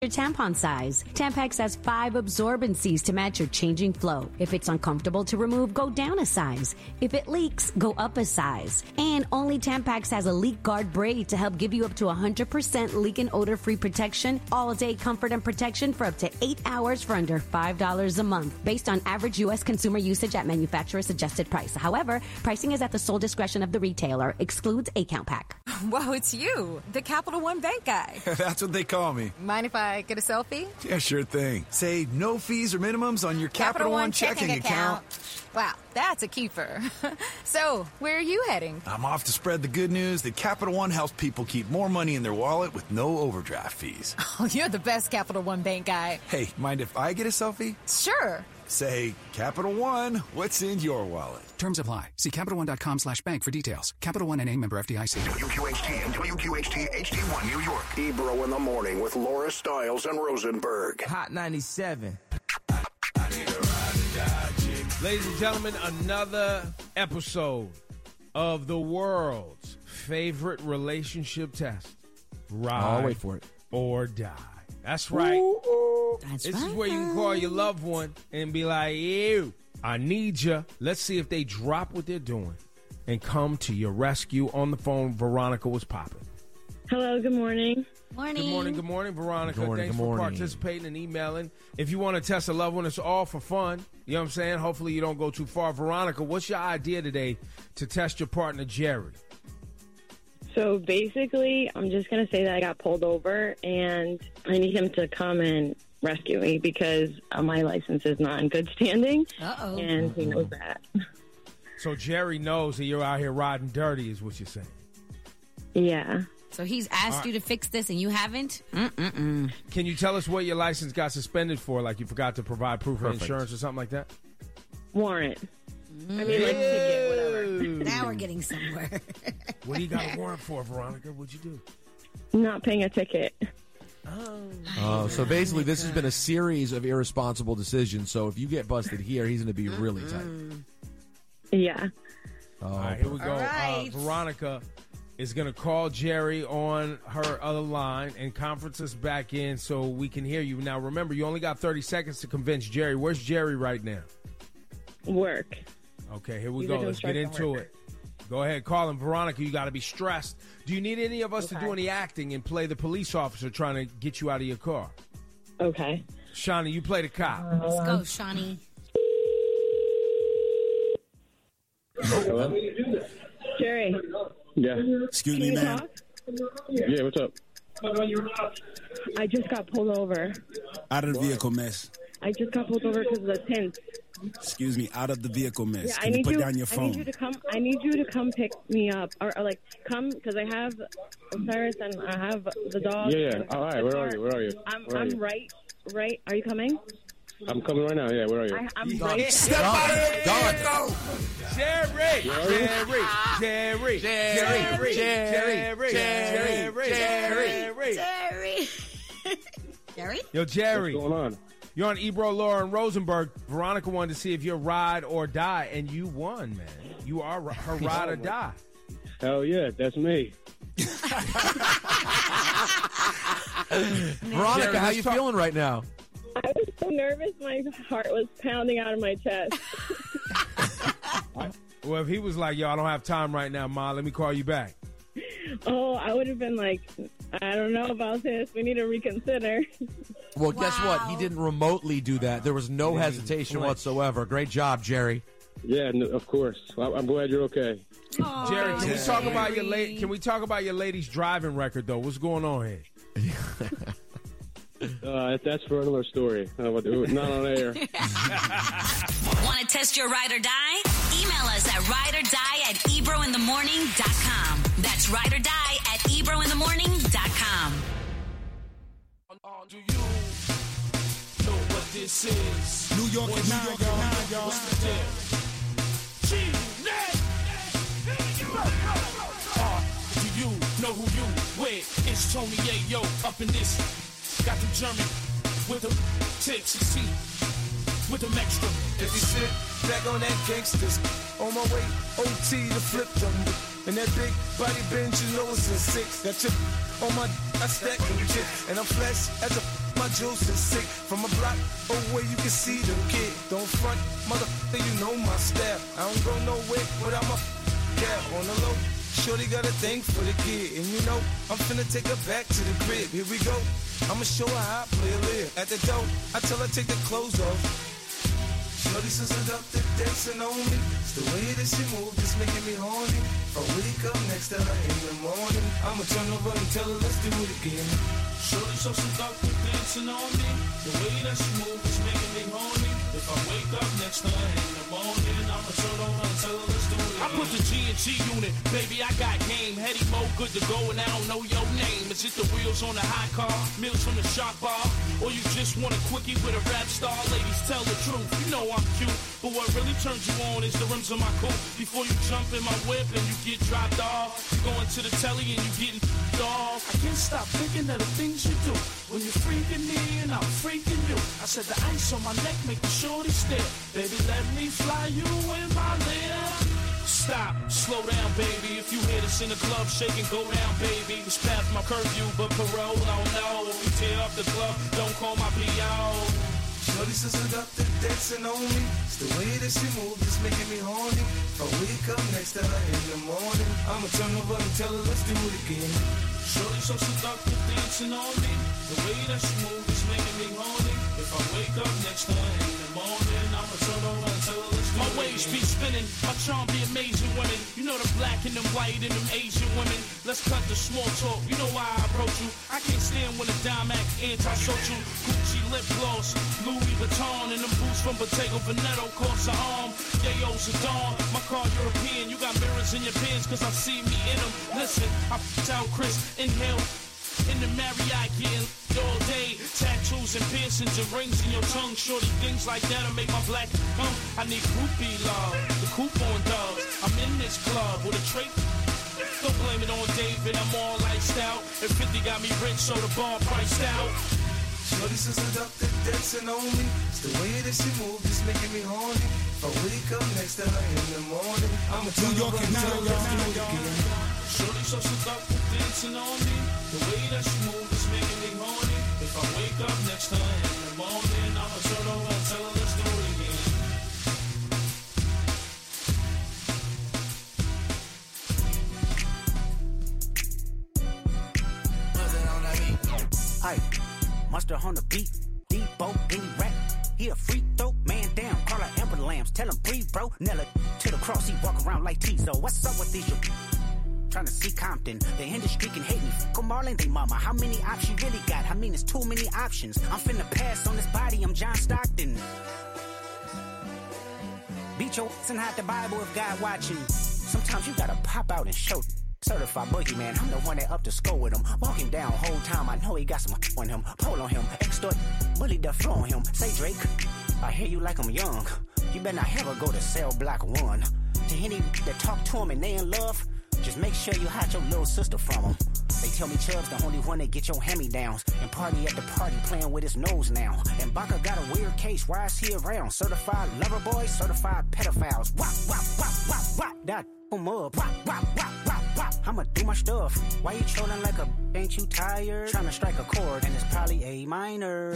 your tampon size. Tampax has 5 absorbencies to match your changing flow. If it's uncomfortable to remove, go down a size. If it leaks, go up a size. And only Tampax has a leak guard braid to help give you up to 100% leak and odor-free protection, all-day comfort and protection for up to 8 hours for under $5 a month, based on average U.S. consumer usage at manufacturer's suggested price. However, pricing is at the sole discretion of the retailer. Excludes 8-count pack. Whoa, it's you, the Capital One Bank guy. That's what they call me. Mind if I get a selfie? Yeah, sure thing. Say no fees or minimums on your Capital One checking account. Wow, that's a keeper. So, where are you heading? I'm off to spread the good news that Capital One helps people keep more money in their wallet with no overdraft fees. Oh, you're the best Capital One Bank guy. Hey, mind if I get a selfie? Sure. Say, Capital One, what's in your wallet? Terms apply. See CapitalOne.com/bank for details. Capital One N.A. member FDIC. WQHT and WQHT HD1 New York. Ebro in the morning with Laura Stiles and Rosenberg. Hot 97. Ladies and gentlemen, another episode of the world's favorite relationship test. Ride I'll wait for it. or die. That's right. That's This right. is where you can call your loved one and be like, ew, I need you. Let's see if they drop what they're doing and come to your rescue. On the phone, Veronica was popping. Hello, good morning. Morning. Good morning, Veronica. Good morning, Thanks good for morning. participating and emailing. If you want to test a loved one, it's all for fun. You know what I'm saying? Hopefully you don't go too far. Veronica, what's your idea today to test your partner, Jerry? So basically, I'm just going to say that I got pulled over and I need him to come and rescue me because my license is not in good standing. Uh-oh. And he knows that. So Jerry knows that you're out here riding dirty is what you're saying. Yeah. So he's asked you to fix this and you haven't? Can you tell us what your license got suspended for? Like you forgot to provide proof of insurance or something like that? Warrant. I mean, like, ticket, whatever. Now we're getting somewhere. What do you got a warrant for, Veronica? What'd you do? Not paying a ticket. Oh, so basically this has been a series of irresponsible decisions. So if you get busted here, he's going to be really tight. Yeah. Oh, All right, here we go. All right. Veronica is going to call Jerry on her other line and conference us back in so we can hear you. Now, remember, you only got 30 seconds to convince Jerry. Where's Jerry right now? Work. Okay, here we He's go. a Let's get construction into worker. it. Go ahead, call him. Veronica, you got to be stressed. Do you need any of us to Okay. do any acting and play the police officer trying to get you out of your car? Okay. Shawnee, you play the cop. Let's go, Shawnee. Jerry, Yeah. Excuse can me, you ma'am. talk? Yeah, what's up? I just got pulled over. Out of the vehicle, miss. I just got pulled over because of the tint. Excuse me, out of the vehicle, miss. Yeah, Can you put down your I phone? need you to come. I need you to come pick me up, or like come because I have Osiris and I have the dog. Yeah. and All right, the where car. are you? Where are you? I'm Where are you? right. Are you coming? I'm coming right now. Yeah, where are you? I'm right. Step out of the Gone. vehicle! Jerry! Jerry? Yo, Jerry. What's going on? You're on Ebro, Laura, and Rosenberg. Veronica wanted to see if you're ride or die, and you won, man. You are her ride or die. Hell yeah, that's me. Veronica, Jerry, how let's you talk- feeling right now? I was so nervous. My heart was pounding out of my chest. Well, if he was like, yo, I don't have time right now, Ma, let me call you back. Oh, I would have been like, I don't know about this. We need to reconsider. Well, guess what? He Wow. didn't remotely do that. There was no hesitation flinch. whatsoever. Great job, Jerry. Yeah, no, of course. Well, I'm glad you're okay. Jerry, can we talk about your Can we talk about your lady's driving record though? What's going on here? That's for another story. Not on air. Want to test your ride or die? Email us at rideordie@ebrointhemorning.com. That's rideordie@ebrointhemorning.com. Do you know what this is? New York is New York, y'all. What's the deal? Do you know who you with? It's Tony Ayo up in this. Got them German with them tips and see with them extra. If you sit back on that gangsters, on my way OT to flip them. And that big body bench, you know it's a 6. That chip on my, I stack them chips. And I'm flesh as a juice is sick. From a block away, you can see the kid. Don't front, motherfucker, you know my style. I don't go nowhere without my cap on the low. Shorty got a thing for the kid, and you know I'm finna take her back to the crib. Here we go. I'ma show her how I play a live. At the door, I tell her take the clothes off. Shorty says seductive, dancing on me. It's the way that she moves, it's making me horny. If I wake up next to her in the morning, I'ma turn over and tell her let's do it again. Shorty so seductive, dancing on me. The way that she moves is making me horny. If I wake up next to her in the morning, I'ma turn over and tell her let's do it again. I put the G&G unit, baby, I got game. Heady mo, good to go, and I don't know your name. Is it the wheels on the hot car, meals from the shop bar, or you just want a quickie with a rap star? Ladies, tell the truth, you know I'm cute, but what really turns you on is the rims on my coupe. Before you jump in my whip and you get dropped off, you going to the telly and you getting off. I can't stop thinking of the things you do when you're freaking me and I'm freaking you. I said the ice on my neck make the shorty stare. Baby, let me fly you in my lair. Stop, slow down, baby. If you hear this in the club, shake and go down, baby. It's past my curfew, but parole, oh no. If you tear up the club, don't call my P.O. Shorty so seductive, dancing on me. It's the way that she moves, it's making me horny. If I wake up next to her in the morning, I'ma turn over and tell her let's do it again. Shorty so seductive, dancing on me. The way that she moves is making me horny. If I wake up next to her in the morning, I'ma turn over and tell her let's do it again. My waves be spinning, my charm be amazing women. You know the black and the white and them Asian women. Let's cut the small talk, you know why I approach you. I can't stand when a dime act anti-social. Gucci lip gloss, Louis Vuitton, and them boots from Bottega Veneta cost an arm. Yayo's a dawn, my car European. You got mirrors in your pants cause I see me in them. Listen, I f***ed out Chris, inhale in the Marriott, getting all day. Tattoos and piercings and rings in your tongue. Shorty, things like that'll make my black come. I need groupie love, the coupon doves. I'm in this club with a trait. Don't blame it on David, I'm all iced out. And 50 got me rich, so the bar priced out. Shorty so seductive, dancing on me. It's the way that she moves, it's making me horny. If I wake up next to her in the morning, I'ma turn over and tell her let's do it again. Shorty so seductive, dancing on me. The way that she moves is making me horny. If I wake up next to her in the morning, I'ma turn over and tell her let's do it again. Aye, mustard on the beat, Debo, any rap. He a freak though, man down, call her Amber Lambs. Tell him breathe, bro. Nella to the cross, he walk around like Tizo. What's up with these? Trying to see Compton, the industry can hate me. Fuck 'em all, ain't they mama? How many options you really got? I mean, it's too many options. I'm finna pass on this body, I'm John Stockton. Beat your ass and hide the Bible if God watching. Sometimes you gotta pop out and show. Certified boogeyman, I'm the one that up to score with him. Walk him down whole time, I know he got some on him. Pull on him, extort, bully the flow on him. Say Drake, I hear you like I'm young. You better not ever go to cell block 1. To any that talk to him and they in love, just make sure you hide your little sister from him. They tell me Chubb's the only one that get your hand-me-downs. And party at the party playing with his nose now. And Baca got a weird case, why is he around? Certified lover boys, certified pedophiles. Wop, wop, wop, wop, wop. That em up. Wop, wop, wop, wop, wop. I'ma do my stuff. Why you trolling like a ain't you tired? Trying to strike a chord and it's probably A minor.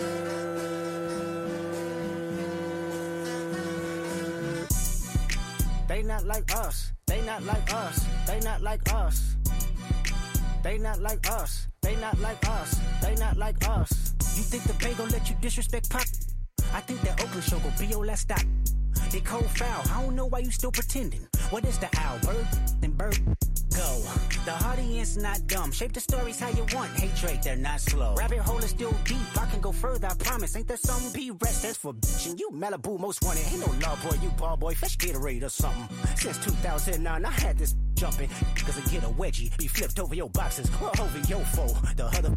They not like us. They not like us. They not like us. They not like us. They not like us. They not like us. You think the Bay gon' let you disrespect Pop? I think that Oakland show gon' be your last stop. They cold foul. I don't know why you still pretending. What is the owl? Bird? Then bird. Go. The audience not dumb. Shape the stories how you want. Hey Drake, they're not slow. Rabbit hole is still deep. I can go further, I promise. Ain't there something P-Rest that's for bitchin'? You Malibu most wanted. Ain't no law boy, you ball boy. Fresh Gatorade or something. Since 2009, I had this jumping. Cause I get a wedgie. Be flipped over your boxes. Or over your foe. The other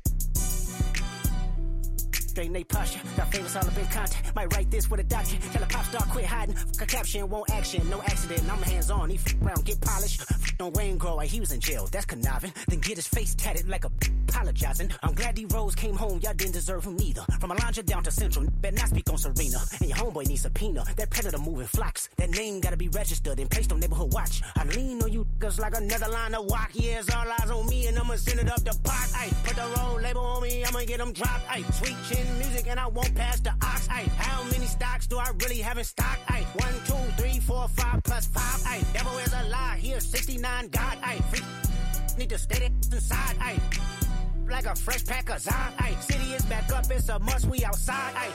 straighten they posture. Got favorites all up in contact. Might write this with a doctor. Tell a pop star quit hiding. Fuck a caption, won't action. No accident. I'm hands on. He f around, get polished. On Wayne Grow, he was in jail. That's conniving. Then get his face tatted like a apologizing. I'm glad D-Rose came home, y'all didn't deserve him neither. From Alondra down to Central, better not speak on Serena. And your homeboy needs subpoena. That predator moving flocks. That name gotta be registered and placed on neighborhood watch. I lean on you cause like another line of walk. Yeah, it's all eyes on me and I'ma send it up the pot. Ay, put the road label on me, I'ma get them dropped. Ay, sweet chin music and I won't pass the ox. Ay, how many stocks do I really have in stock? Ay, 1, 2, 3, 4, 5 plus 5. Ay, devil is a lie, here 69 God. Ay, free need to stay inside. Ay, like a fresh pack of Zod. Ay, city is back up, it's a must, we outside. Ay.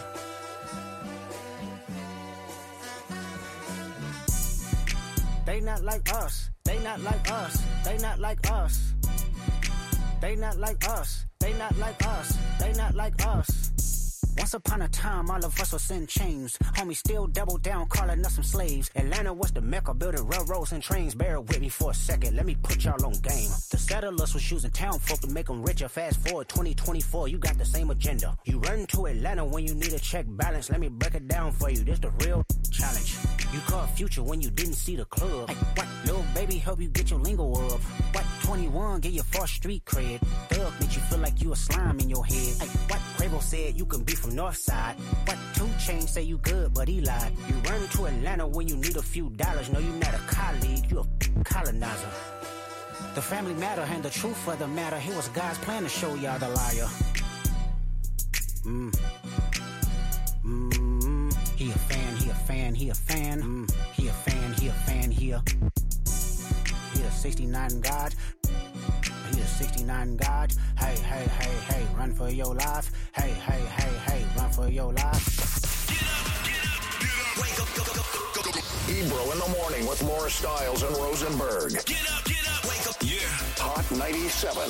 They not like us. They not like us. They not like us. They not like us. They not like us. They not like us. Once upon a time, all of us was in chains. Homie still double down, calling us some slaves. Atlanta was the mecca, building railroads and trains. Bear with me for a second, let me put y'all on game. The settlers was using town folk to make them richer. Fast forward 2024, you got the same agenda. You run to Atlanta when you need a check balance. Let me break it down for you, this the real challenge. You caught Future when you didn't see the club. Hey, what? Lil' baby help you get your lingo up. What? 21 get your first street cred. Thug make you feel like you a slime in your head. Hey, what? Quavo said you can be from Northside. What? 2 Chainz say you good, but he lied. You run to Atlanta when you need a few dollars. No, you not a colleague, you a colonizer. The family matter and the truth of the matter. Here was God's plan to show y'all the liar. He a fan, he a fan, he a fan. He a fan, he a fan, he a 69 God. He a 69 God. Hey, hey, hey, hey, run for your life. Hey, hey, hey, hey, run for your life. Get up, get up, get up. Wake up, go, go, go, go, go. Ebro in the morning with Laura Stiles and Rosenberg. Get up, wake up. Yeah. Hot 97.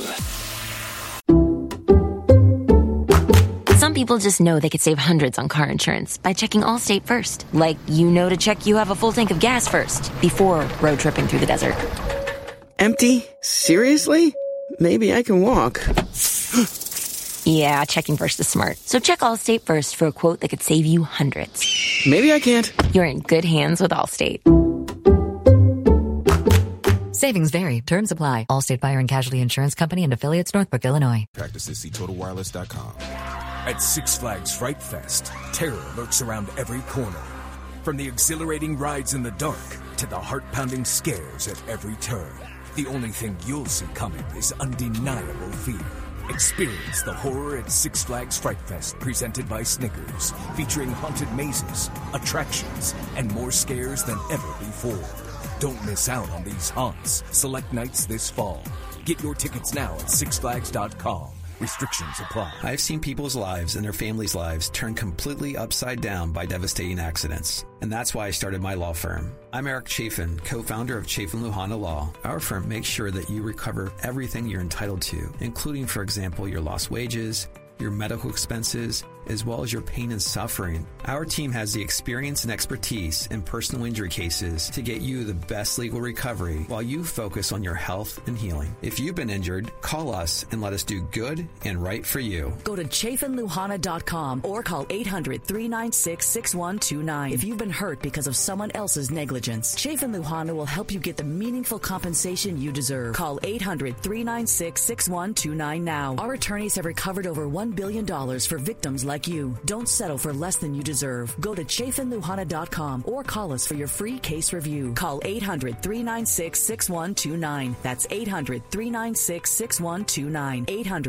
Some people just know they could save hundreds on car insurance by checking Allstate first. Like, you know to check you have a full tank of gas first before road tripping through the desert. Empty? Seriously? Maybe I can walk. Yeah, checking first is smart. So check Allstate first for a quote that could save you hundreds. Maybe I can't. You're in good hands with Allstate. Savings vary. Terms apply. Allstate Fire and Casualty Insurance Company and affiliates, Northbrook, Illinois. Practices. See TotalWireless.com. At Six Flags Fright Fest, terror lurks around every corner. From the exhilarating rides in the dark to the heart-pounding scares at every turn. The only thing you'll see coming is undeniable fear. Experience the horror at Six Flags Fright Fest, presented by Snickers, featuring haunted mazes, attractions, and more scares than ever before. Don't miss out on these haunts. Select nights this fall. Get your tickets now at sixflags.com. Restrictions apply. I've seen people's lives and their families' lives turn completely upside down by devastating accidents. And that's why I started my law firm. I'm Eric Chafin, co-founder of Chafin Luhana Law. Our firm makes sure that you recover everything you're entitled to, including, for example, your lost wages, your medical expenses, as well as your pain and suffering. Our team has the experience and expertise in personal injury cases to get you the best legal recovery while you focus on your health and healing. If you've been injured, call us and let us do good and right for you. Go to ChafinLuhana.com or call 800-396-6129 if you've been hurt because of someone else's negligence. Chafin Luhana will help you get the meaningful compensation you deserve. Call 800-396-6129 now. Our attorneys have recovered over $1 billion for victims like you. Don't settle for less than you deserve. Go to ChafinLuhana.com or call us for your free case review. Call 800-396-6129. That's 800-396-6129.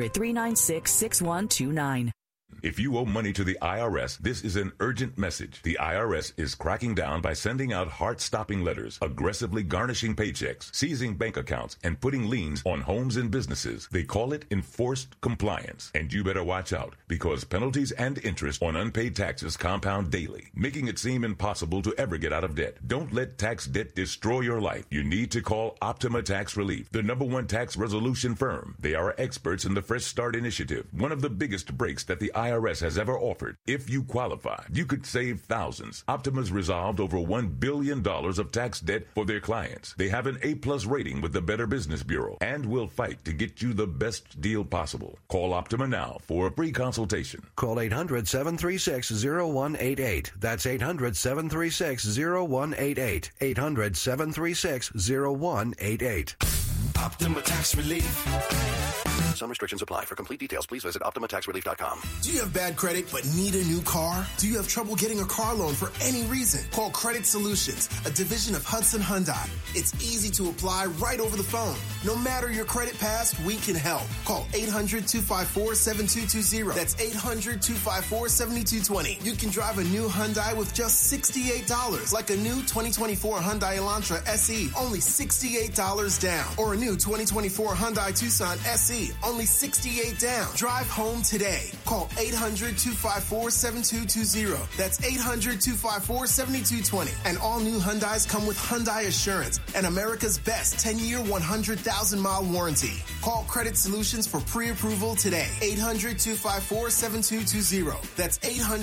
800-396-6129. If you owe money to the IRS, this is an urgent message. The IRS is cracking down by sending out heart-stopping letters, aggressively garnishing paychecks, seizing bank accounts, and putting liens on homes and businesses. They call it enforced compliance. And you better watch out, because penalties and interest on unpaid taxes compound daily, making it seem impossible to ever get out of debt. Don't let tax debt destroy your life. You need to call Optima Tax Relief, the #1 tax resolution firm. They are experts in the Fresh Start Initiative, one of the biggest breaks that the IRS has ever offered. If you qualify, you could save thousands. Optima's resolved over $1 billion of tax debt for their clients. They have an A+ rating with the Better Business Bureau and will fight to get you the best deal possible. Call Optima now for a free consultation. Call 800-736-0188. That's 800-736-0188. 800-736-0188. Optima Tax Relief. Some restrictions apply. For complete details, please visit OptimaTaxRelief.com. Do you have bad credit but need a new car? Do you have trouble getting a car loan for any reason? Call Credit Solutions, a division of Hudson Hyundai. It's easy to apply right over the phone. No matter your credit past, we can help. Call 800-254-7220. That's 800-254-7220. You can drive a new Hyundai with just $68, like a new 2024 Hyundai Elantra SE, only $68 down. Or a new 2024 Hyundai Tucson SE, only $68 down. Drive home today. Call 800-254-7220. That's 800-254-7220. And all new Hyundais come with Hyundai Assurance and America's best 10-year, 100,000-mile warranty. Call Credit Solutions for pre-approval today. 800-254-7220. That's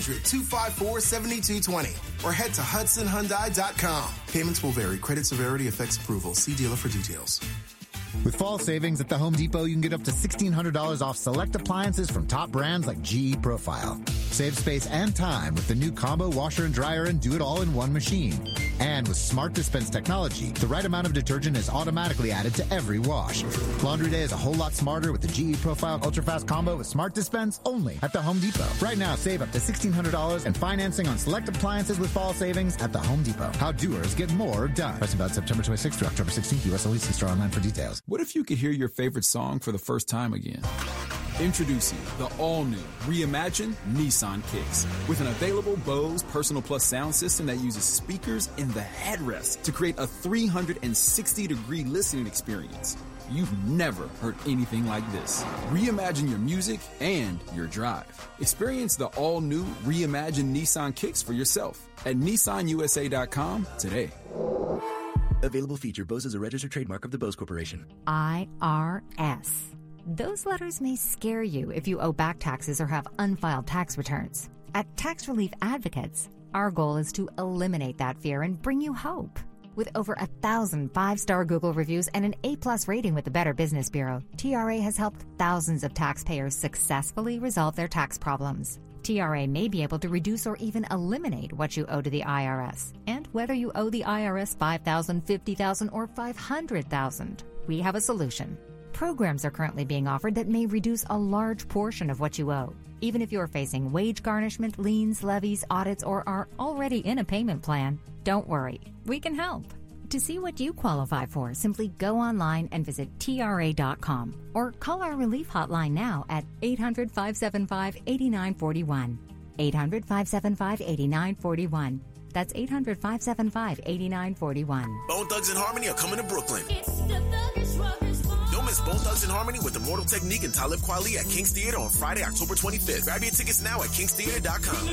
800-254-7220. Or head to HudsonHyundai.com. Payments will vary. Credit severity affects approval. See dealer for details. With fall savings at the Home Depot, you can get up to $1,600 off select appliances from top brands like GE Profile. Save space and time with the new combo washer and dryer and do it all in one machine. And with Smart Dispense technology, the right amount of detergent is automatically added to every wash. Laundry day is a whole lot smarter with the GE Profile Ultra Fast Combo with Smart Dispense only at the Home Depot. Right now, save up to $1,600 and financing on select appliances with fall savings at the Home Depot. How doers get more done. Price about September 26th through October 16th. U.S. only. See store online for details. What if you could hear your favorite song for the first time again? Introducing the all-new, reimagined Nissan Kicks. With an available Bose Personal Plus sound system that uses speakers in the headrest to create a 360-degree listening experience. You've never heard anything like this. Reimagine your music and your drive. Experience the all-new, reimagined Nissan Kicks for yourself at NissanUSA.com today. Available feature. Bose is a registered trademark of the Bose Corporation. IRS. Those letters may scare you if you owe back taxes or have unfiled tax returns. At Tax Relief Advocates, our goal is to eliminate that fear and bring you hope. With over 1,000 5-star Google reviews and an A+ rating with the Better Business Bureau, TRA has helped thousands of taxpayers successfully resolve their tax problems. TRA may be able to reduce or even eliminate what you owe to the IRS. And whether you owe the IRS $5,000, $50,000, or $500,000, we have a solution. Programs are currently being offered that may reduce a large portion of what you owe. Even if you're facing wage garnishment, liens, levies, audits, or are already in a payment plan, don't worry. We can help. To see what you qualify for, simply go online and visit TRA.com or call our relief hotline now at 800-575-8941. 800-575-8941. That's 800-575-8941. Bone Thugs and Harmony are coming to Brooklyn. Don't miss Bone Thugs and Harmony with Immortal Technique and Talib Kweli at King's Theater on Friday, October 25th. Grab your tickets now at kingstheater.com.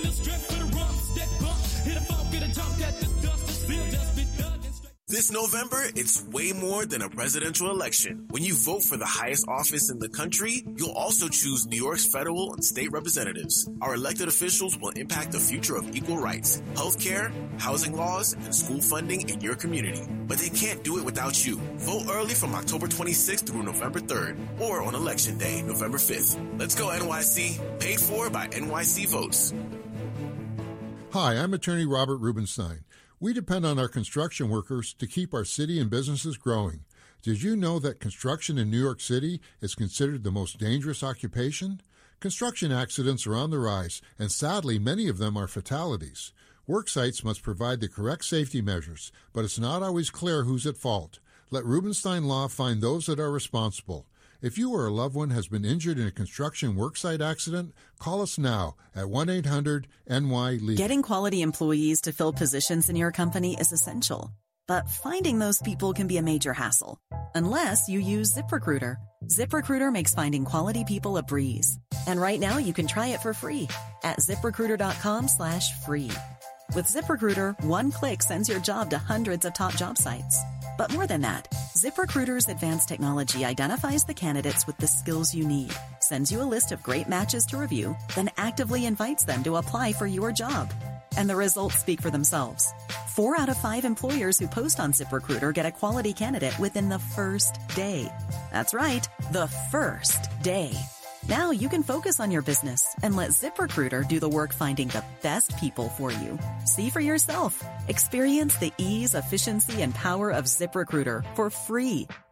This November, it's way more than a presidential election. When you vote for the highest office in the country, you'll also choose New York's federal and state representatives. Our elected officials will impact the future of equal rights, healthcare, housing laws, and school funding in your community. But they can't do it without you. Vote early from October 26th through November 3rd, or on Election Day, November 5th. Let's go, NYC. Paid for by NYC Votes. Hi, I'm attorney Robert Rubenstein. We depend on our construction workers to keep our city and businesses growing. Did you know that construction in New York City is considered the most dangerous occupation? Construction accidents are on the rise, and sadly, many of them are fatalities. Work sites must provide the correct safety measures, but it's not always clear who's at fault. Let Rubenstein Law find those that are responsible. If you or a loved one has been injured in a construction worksite accident, call us now at 1-800-NY-LEGAL. Getting quality employees to fill positions in your company is essential, but finding those people can be a major hassle, unless you use ZipRecruiter. ZipRecruiter makes finding quality people a breeze. And right now you can try it for free at ZipRecruiter.com/free. With ZipRecruiter, one click sends your job to hundreds of top job sites. But more than that, ZipRecruiter's advanced technology identifies the candidates with the skills you need, sends you a list of great matches to review, then actively invites them to apply for your job. And the results speak for themselves. 4 out of 5 employers who post on ZipRecruiter get a quality candidate within the first day. That's right, the first day. Now you can focus on your business and let ZipRecruiter do the work finding the best people for you. See for yourself. Experience the ease, efficiency, and power of ZipRecruiter for free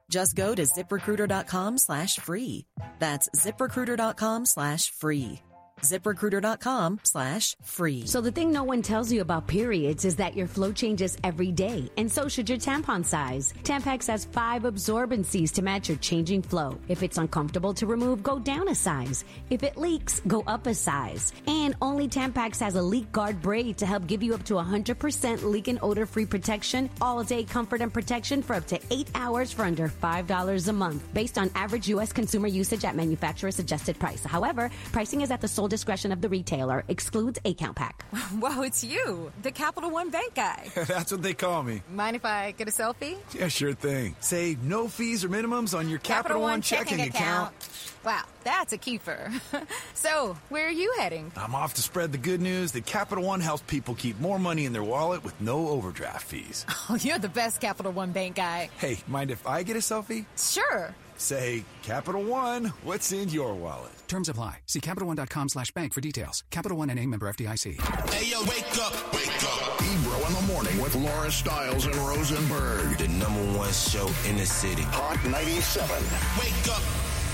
Just go to ZipRecruiter.com/free. That's ZipRecruiter.com/free. ZipRecruiter.com/free. So the thing no one tells you about periods is that your flow changes every day, and so should your tampon size. Tampax has 5 absorbencies to match your changing flow. If it's uncomfortable to remove, go down a size. If it leaks, go up a size. And only Tampax has a leak guard braid to help give you up to 100% leak and odor-free protection, all-day comfort and protection for up to 8 hours for under $5 a month, based on average U.S. consumer usage at manufacturer-suggested price. However, pricing is at the sole discretion of the retailer. Excludes account pack. Whoa, it's you, the Capital One Bank guy. That's what they call me. Mind if I get a selfie? Yeah, sure thing. Say no fees or minimums on your Capital One checking account. Wow, that's a keeper. So, where are you heading? I'm off to spread the good news that Capital One helps people keep more money in their wallet with no overdraft fees. Oh, you're the best Capital One Bank guy. Hey, mind if I get a selfie? Sure. Say, Capital One, what's in your wallet? Terms apply. See CapitalOne.com/bank for details. Capital One NA, member FDIC. Hey, yo, wake up. Ebro in the morning with Laura Stiles and Rosenberg. The #1 show in the city. Hot 97. Wake up.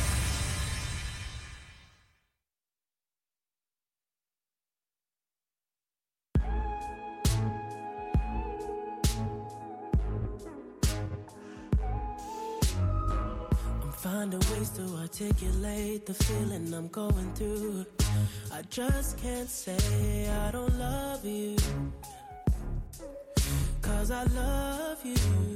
Finding ways to articulate the feeling I'm going through. I just can't say I don't love you, 'cause I love you.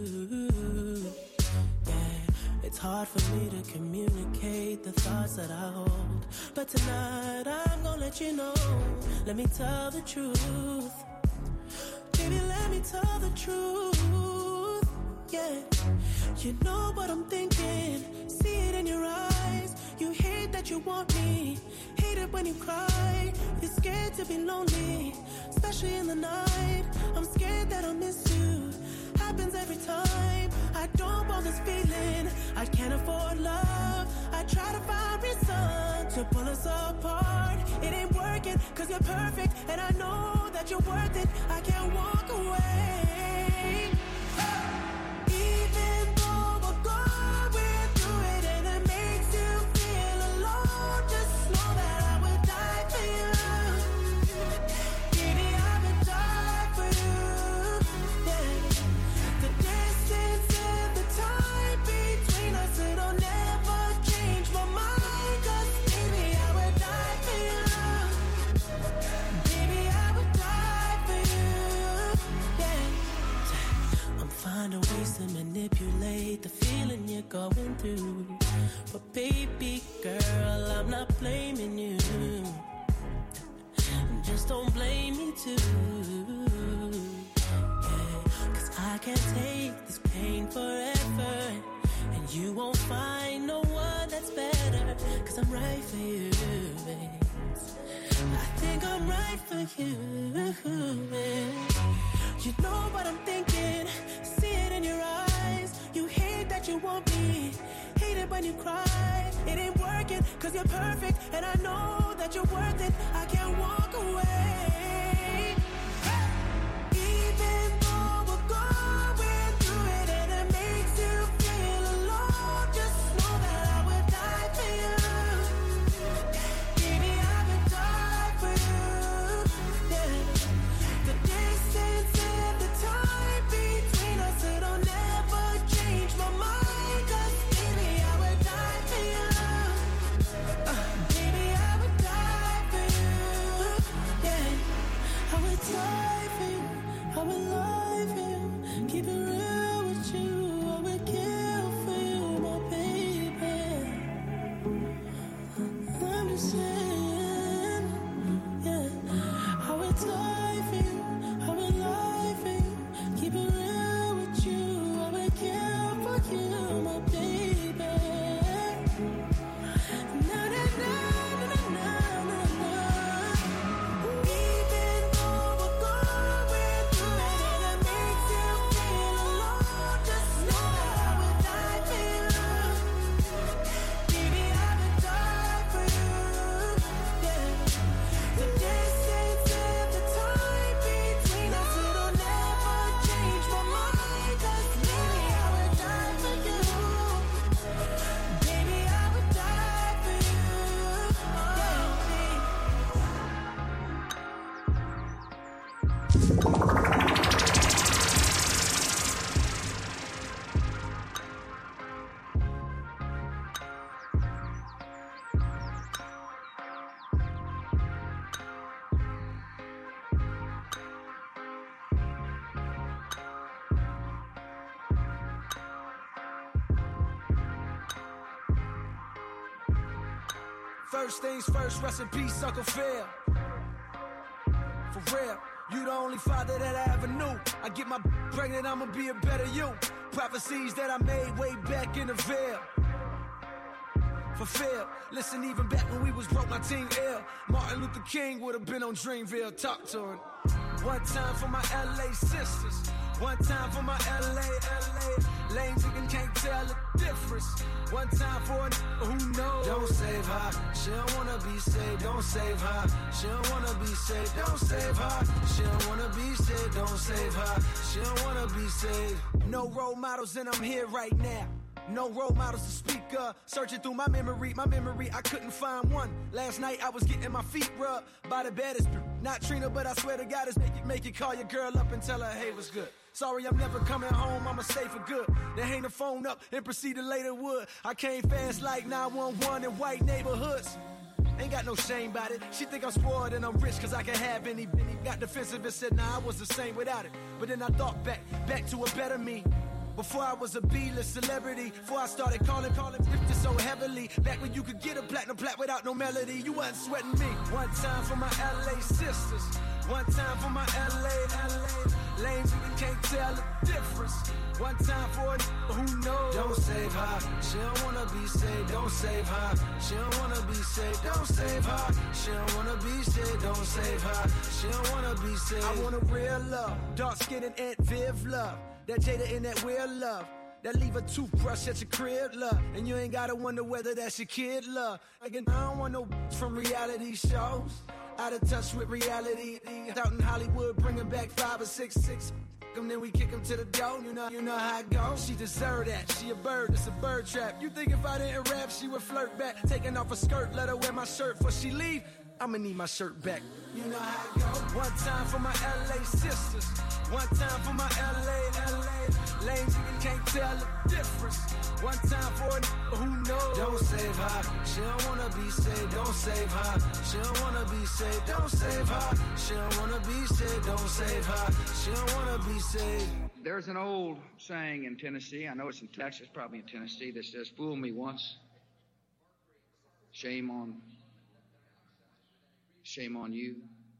Yeah, it's hard for me to communicate the thoughts that I hold, but tonight I'm gonna let you know. Let me tell the truth. Baby, let me tell the truth. Yeah, you know what I'm thinking. See it in your eyes. You hate that you want me. Hate it when you cry. You're scared to be lonely, especially in the night. I'm scared that I'll miss you. Happens every time. I don't want this feeling. I can't afford love. I try to find reason to pull us apart. It ain't working 'cause you're perfect, and I know that you're worth it. I can't walk away. Even though we're going through it and it makes you feel alone, just know that I would die for you. Baby, I would die for you. Yeah. The distance and the time between us, it'll never change my mind. 'Cause baby, I would die for you. Baby, I would die for you. Yeah. I'm finding ways to manipulate the feeling you're going through, but baby girl, I'm not blaming you. Just don't blame me too. Yeah, 'cause I can't take this pain forever, and you won't find no one that's better. 'Cause I'm right for you, babe. I think I'm right for you, babe. You know what I'm thinking. See it in your eyes. You hate that you want me. Hate it when you cry. It ain't working 'cause you're perfect, and I know that you're worth it. I can't walk away. Even though we're going through it and it makes you feel alone, just know that I would die for you. Baby, I would die for you. Yeah. The distance and the time between us, it'll never change my mind. 'Cause baby, I would die for you. Baby, I would die for you. First things first, rest in peace, Uncle Phil. For real, you the only father that I ever knew. I get my pregnant, I'ma be a better you. Prophecies that I made way back in the veil. Fulfilled. Listen, even back when we was broke, my team ill. Martin Luther King would have been on Dreamville. Talk to him. One time for my LA sisters. One time for my LA. Lame chicken can't tell the difference. One time for a who knows. Don't save her. She don't wanna be saved. Don't save her. She don't wanna be saved. Don't save her. She don't wanna be saved. Don't save her. She don't wanna be saved. No role models and I'm here right now. No role models to speak of. Searching through my memory, I couldn't find one. Last night I was getting my feet rubbed by the baddest. Not Trina, but I swear to God, it's make you call your girl up and tell her, hey, what's good? Sorry, I'm never coming home, I'ma stay for good. Then hang the phone up and proceed to later wood. I came fast like 911 in white neighborhoods. Ain't got no shame about it. She think I'm spoiled and I'm rich cause I can have any. Got defensive and said, nah, I was the same without it. But then I thought back to a better me. Before I was a B-list celebrity, before I started calling bitches so heavily. Back when you could get a platinum plat without no melody, you wasn't sweating me. One time for my LA sisters, one time for my LA. Lame nigga can't tell the difference. One time for a who knows. Don't save her, she don't wanna be saved. Don't save her, she don't wanna be saved. Don't save her, she don't wanna be saved. Don't save her, she don't wanna be saved. I want a real love, dark skin and Aunt Viv love. That Jada in that weird love. That leave a toothbrush at your crib, love. And you ain't gotta wonder whether that's your kid, love. Again, I don't want no from reality shows. Out of touch with reality. Out in Hollywood, bringing back 5 or 6. And then we kick him to the door, you know how it goes. She deserve that, she a bird, it's a bird trap. You think if I didn't rap, she would flirt back. Taking off her skirt, let her wear my shirt before she leave. I'ma need my shirt back. You know how it goes. One time for my LA sisters. One time for my LA. Lame nigga can't tell the difference. One time for a who knows. Don't save her. She don't wanna be saved. Don't save her. She don't wanna be saved. Don't save her. She don't wanna be saved. Don't save her. She don't wanna be saved. There's an old saying in Tennessee, I know it's in Texas, probably in Tennessee, that says, fool me once, shame on you.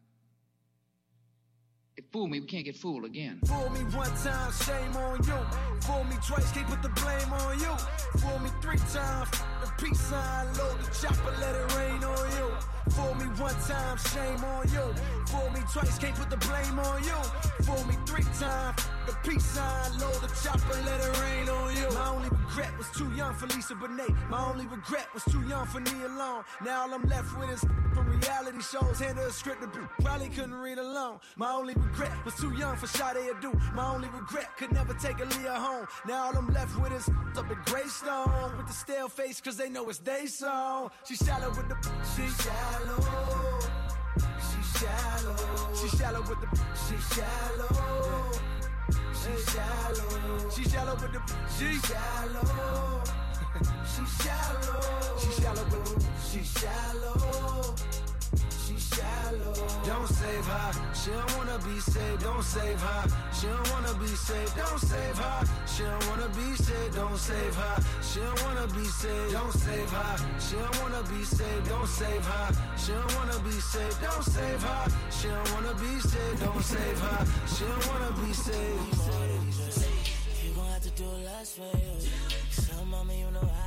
If fool me, we can't get fooled again. Fool me one time, shame on you. Fool me twice, can't put the blame on you. Fool me 3 times, the peace sign, load the chopper, let it rain on you. Fool me one time, shame on you. Fool me twice, can't put the blame on you. Fool me 3 times, the peace sign, load the chopper, let it rain on you. My only regret was too young for Lisa Bonet. My only regret was too young for Nia Long. Now all I'm left with is from reality shows. Hand her a script to probably couldn't read alone. My only regret was too young for Sade Adu. My only regret could never take Aaliyah home. Now all I'm left with is up at Greystone with the stale face cause they know it's they song. She shallow with the she shallow. She shallow. She shallow with the she shallow. She shallow. She shallow with the she shallow. She shallow. She shallow with the she shallow. She shallow. Don't save her. She don't wanna be saved. Don't save her. She don't wanna be saved. Don't save her. She don't wanna be saved. Don't save her. She don't wanna be saved. Don't save her. She don't wanna be saved. Don't save her. She don't wanna be saved. Don't save her. She don't wanna be saved. Don't save her. She don't wanna be saved. You gon' have to do less for you. So mommy, you know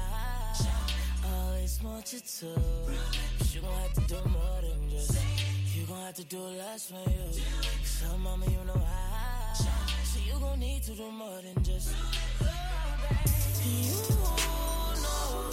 I always want you to. You gon' have to do more than just. You gon' have to do less for you. So mommy, you know I. So you gon' need to do more than just. You know.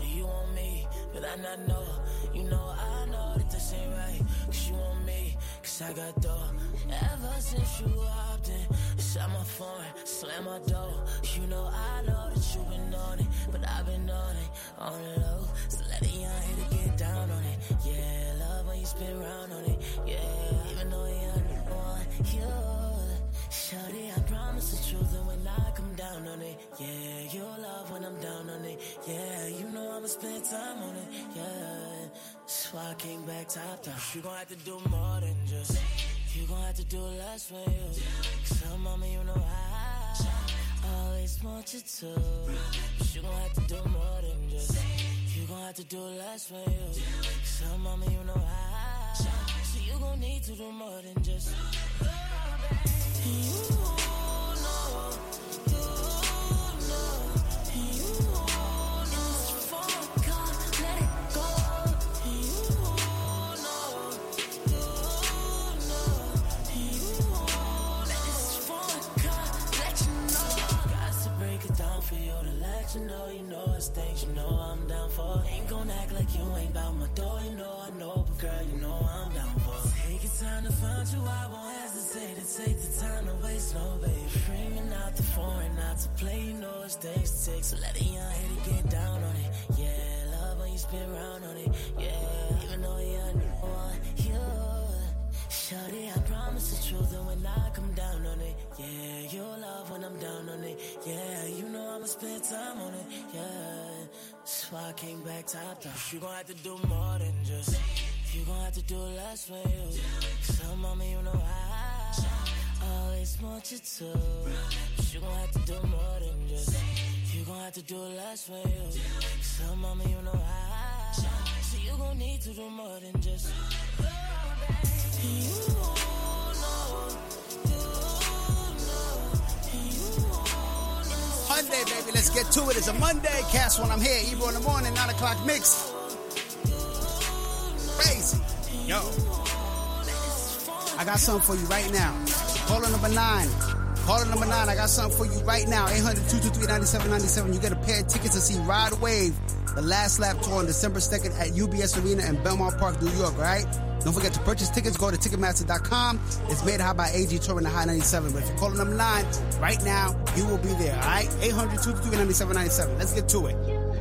I know, you know, I know that this ain't right. Cause you want me, cause I got dough. Ever since you hopped in, shut my phone, slam my door. You know I know that you been on it, but I've been on it, on the low. So let it young here to get down on it. Yeah, love when you spin around on it. Yeah, even though you're on you. Shawty, I promise the truth, and when I come down on it, yeah, you'll love when I'm down on it. Yeah, you know I'ma spend time on it. Yeah, that's why I came back top down. You gon' have to do more than just. You gon' have to do less for you. So mama, you know I always want you to. But you gon' have to do more than just. You gon' have to do less for you. So mama, you know I. So you gon' need to do more than just. You know, it's for God, let it go. You know it's things you know I'm down for. Ain't gon' act like you ain't bout my door. You know I know, but girl, you know I'm down for. Take your time to find you, I won't hesitate to take the time to waste, no baby. Screaming out the phone, not to play, you know it's things to take. So let it young hit to get down on it. Yeah, love when you spin around on it. Yeah, even though you're new on you. Shawty, I promise the truth, and when I come down on it, yeah, you'll love when I'm down on it. Yeah, you know I'ma spend time on it. Yeah, that's why I came back top down. You gon' have to do more than just. You gon' have to do less for you. So mama, you know I always want you to. But you gon' have to do more than just. You gon' have to do less for you. So mama, you know I. So you gon' need to do more than just. Monday, baby, let's get to it. It's a Monday. Cast when I'm here. Ebro in the morning, 9 o'clock mix. Crazy. Yo. I got something for you right now. Caller number 9. Caller number 9. I got something for you right now. 800-223-9797. You get a pair of tickets to see Ride Wave, the Last Lap Tour on December 2nd at UBS Arena in Belmont Park, New York, all right? Don't forget to purchase tickets. Go to Ticketmaster.com. It's made high by AG Touring the High 97. But if you call number 9 right now, you will be there, all right? 800-223-9797. Let's get to it.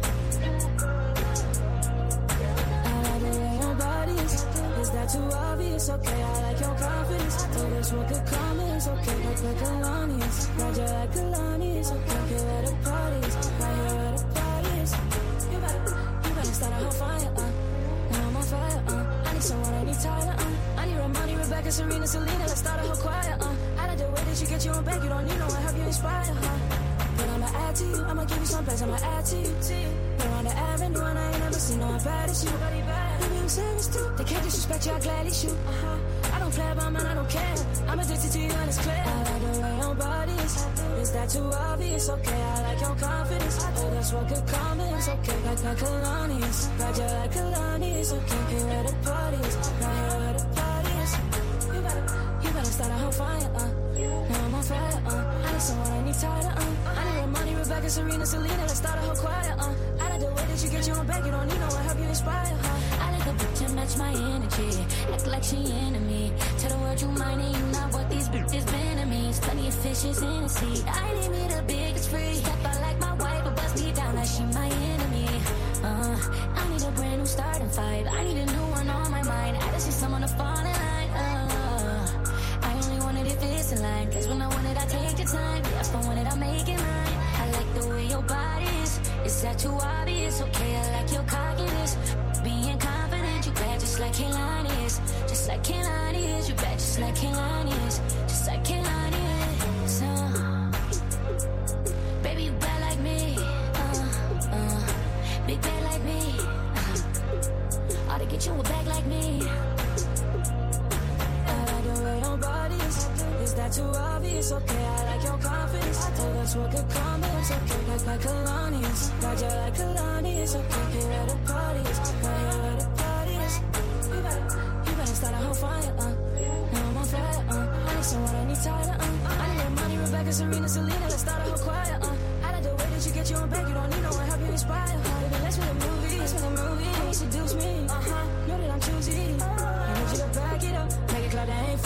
Is that too obvious? Okay, I like your confidence. Oh, that's what could come is okay. Like Kalani's. Roger like Kalani's. Okay, here at the parties. Right here at the parties. You better start a whole fire, Now I'm on fire, I need someone, I need Tyler, I need Ramani, Rebecca, Serena, Selena. Let's start a whole choir, I like the way that you get your own back. You don't need no one, help you inspire, But I'ma add to you, I'ma give you some place, I'ma add to you. You're on the avenue and I ain't never seen no one bad as you. Baby, I'm serious too. They can't disrespect you, I gladly shoot. I don't play about man, I don't care. I'm addicted to you and it's clear. I like the way your body is that too obvious? Okay, I like your confidence. Oh, that's what could come is okay. Like Kalani's, Roger like Kalani's. Okay, here at the parties, right here at the parties. You better start a whole fire, Now I'm on fire, I need someone, I need Tyler, I need Ramani, Rebecca, Serena, Selena. Let's start a whole choir, I like the way that you get your own back. You don't need no one, help you inspire, I like a bitch that match my energy. Act like she into me. Tell the world you mine and you not what these bitches been to me. Plenty of fishes in the sea. I need me the biggest free. Step out like my wife, but bust me down like she my enemy. I need a brand new starting fight. I need a new one on my mind. I just need someone to fall in line. I only want it if it's in line. Cause when I want it, I take the time. If I want it, I make it mine. I like the way your body is that too obvious? Okay, I like your cockiness. Being confident, you bad just like Kehlani is. Just like Kehlani is. You bad just like Kehlani is. Just like Kehlani is. Baby, you bad like me. Big bad like me. Ought to get you a bag like me. I like the way your body is that too obvious? Okay, I like your confidence. Oh, that's what could come is okay. Like Kalani's, Roger like Kalani's. Okay, here at the parties, right here at the parties. You better start a whole fire, Now I'm on fire, I need someone, I need Tyler, I need Ramani, Rebecca, Serena, Selena. Let's start a whole choir, I like the way that you get your own back. You don't need no one, help you inspire, Baby, let's make a movie, How you seduce me, know that I'm choosy. I need you to back it up, make it clear that I ain't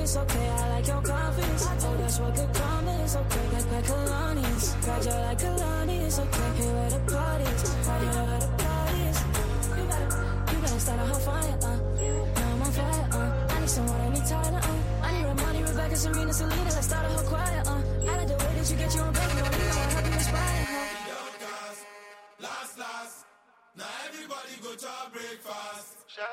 it's okay. I like your confidence. Oh, that's what good karma is, okay. Like Kalani's. Got you like Kalani, it's okay. Here where the party is. Right here where the party is. You better start a whole fire, Now I'm on fire, I need someone, I need Tyler, I need Ramani, Rebecca, Serena, Selena. Let's start a whole choir, I like the way that you get your own baby on me. I help you inspire, Last. Now everybody go to breakfast.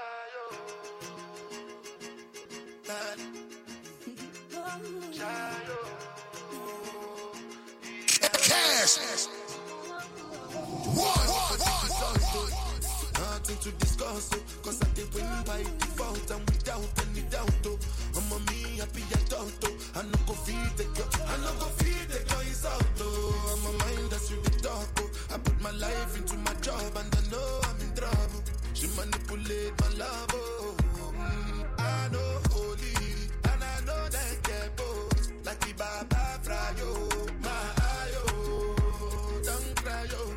Cash. One. Nothing to discuss, cause I did win by default and without any doubt. I'm a me happy adult. I no go feed the girl is out. I'm a mind that's really dark. I put my life into my job and I know I'm in trouble. She manipulate my love. I know holy and I know that get both. Like the Baba Frayo, my ayo, don't cry yo.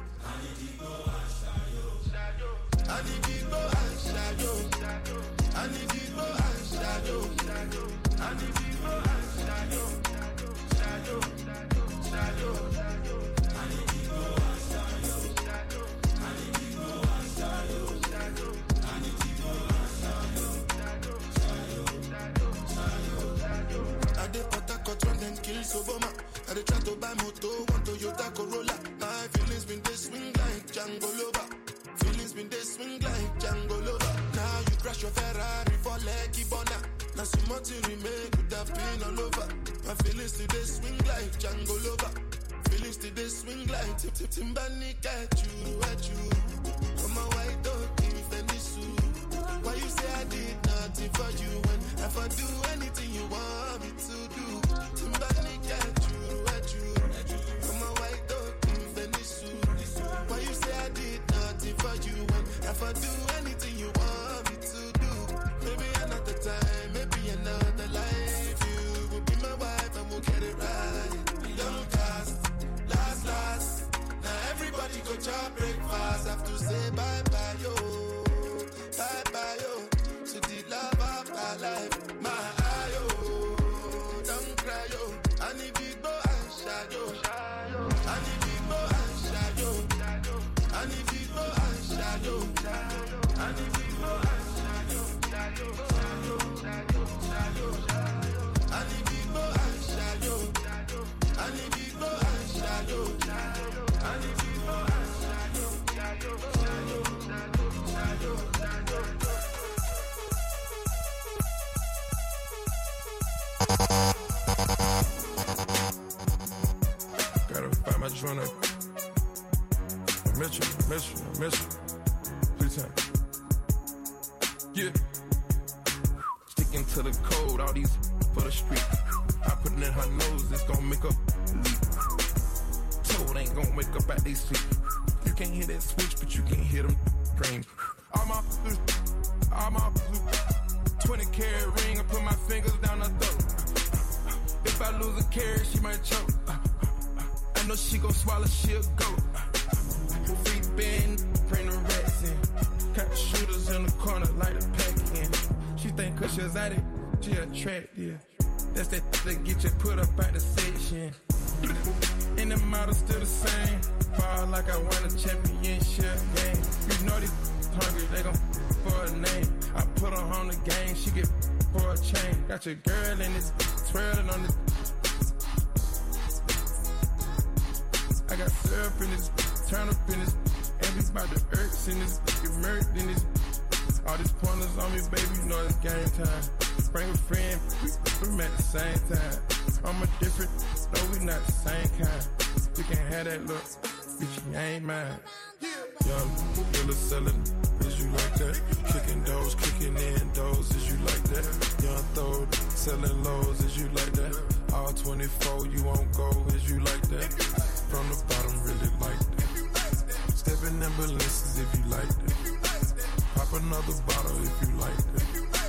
I need people and shadow. I need people and shadow. I need people and shadow. Shadow. I need people and shadow. I need people and shadow. I need people and shadow. I did Port when them kill Soboma. I did try to buy moto, one Toyota Corolla. My feelings been they swing like Django Lover. Feelings been they swing like Django Lover. Now you crash your Ferrari for Leggy Bona. Now so much you remain could have been all over. My feelings today swing like Django Lover. Feelings today swing like Timbani at you. From a white dog in Fenisu. Why you say I did nothing for you when if I do anything you want me to do? Timbani at you. From a white dog in Fenisu. Why you say I did nothing for you when if I do anything you want me to do? Maybe another time, maybe another life. You will be my wife and we'll get it right. Young cast, last. Now everybody go to breakfast. Have to say bye-bye, yo. Bye-bye, yo. To the love of my life. My eye, yo. Don't cry, yo. I need people and shadow. I need people and shadow. I need people and shadow. I need people and shadow. I need people and shadow. I need people and shadow. I need people and gotta find my joint up. I miss you. 3 times. Yeah. Sticking to the code, all these for the street. I put it in her nose, it's gonna make her leak. Toad ain't gonna wake up at they sleep. You can't hear that switch, but you can hear them scream. All my 20-carat ring, I put my fingers down her throat. If I lose a carat, she might choke. I know she gon' swallow, she'll go. Free bend, bring the rats in. Got shooters in the corner, light a pack in. She think cause she's at it, she attractive. That's that get you put up at the section. In the model still the same. Fall like I won a championship game. You know these hungry, they gon' for a name. I put her on the game, she get for a chain. Got your girl in this, twirling on this. I got syrup in this, turn up in this. And we about the irks in this, get murked in this. All these pointers on me, baby, you know it's game time. Bring a friend, we met the same time. I'm a different, no, we not the same kind. You can have that look, bitch, you ain't mine. Young, dealer selling, is you like that? Kicking doors, kicking in doors, is you like that? Young throw, selling lows, is you like that? All 24, you won't go, is you like that? From the bottom, really like that. Stepping ambulances, if you like that. Pop another bottle, if you like that.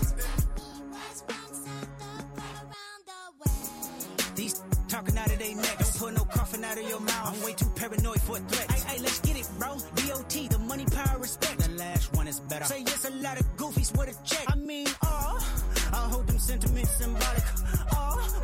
These talking out of their neck, don't put no coughing out of your mouth. I'm way too paranoid for a threat. Hey, let's get it, bro. DOT, the money, power, respect. The last one is better. Say yes, a lot of goofies with a check. I mean, I hold them sentiments symbolic.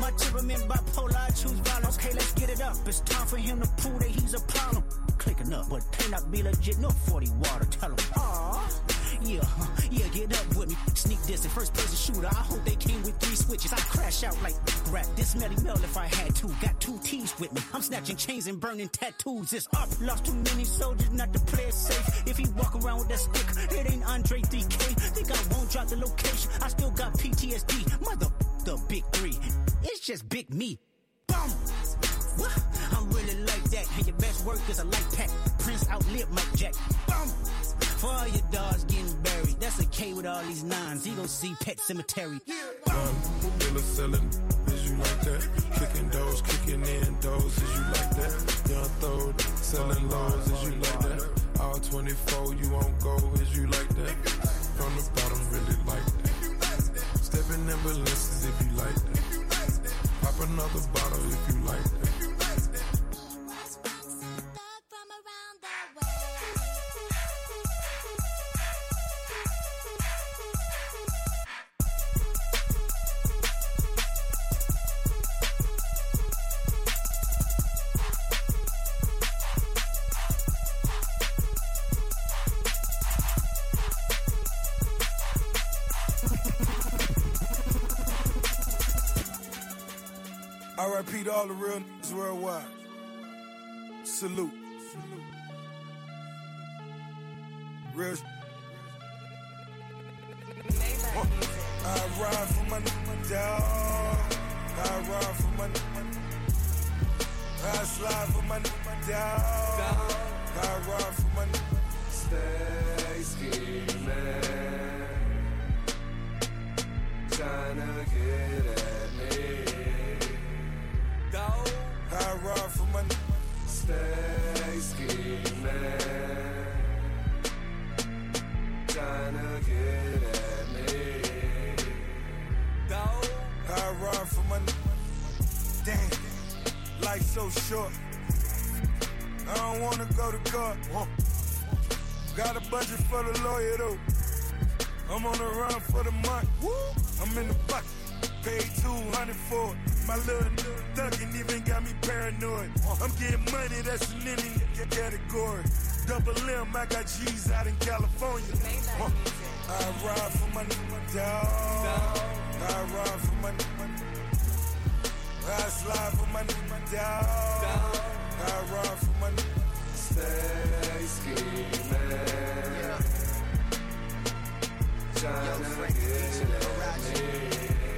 my temperament bipolar, I choose violence. Okay, let's get it up. It's time for him to prove that he's a problem. Clicking up, but cannot be legit. No 40 water. Tell him, yeah, get up with me. Sneak this in first person shooter. I hope they came with 3 switches. I crash out like rap. This Melly Mel if I had to. Got 2 T's with me. I'm snatching chains and burning tattoos. It's up. Lost too many soldiers not to play it safe. If he walk around with that stick, it ain't Andre 3K. Think I won't drop the location. I still got PTSD. Mother the big 3. It's just big me. Boom. I'm really like that. And your best work is a light pack. Prince outlived Mike Jack. Boom. For all your dogs getting buried. That's a K with all these 9s. You gon' see Pet Cemetery. Bill selling, is you like that? Kicking doors, kicking in doors, is you like that? Young Throw, selling lows, is you like that? All 24, you won't go, is you like that? From the bottom, really like that. Stepping in balances if you like that. Pop another bottle if you like that. R.I.P. to all the real niggas worldwide. Salute. Real I ride for my dog. I ride for my I slide for my dog. I ride for my Stay scheming, tryna get at me. I ride for my stay scheming, tryna get at me. I ride for my damn. Life so short. I don't wanna go to court. Got a budget for the lawyer though. I'm on the run for the month. I'm in the bucket. Paid $200 for it. My little thuggin' even got me paranoid. I'm getting money, that's an any category. Double M, I got G's out in California. I ride for my dog. I ride for my I slide for my dog. I ride for my stay scheming, tryna get at me.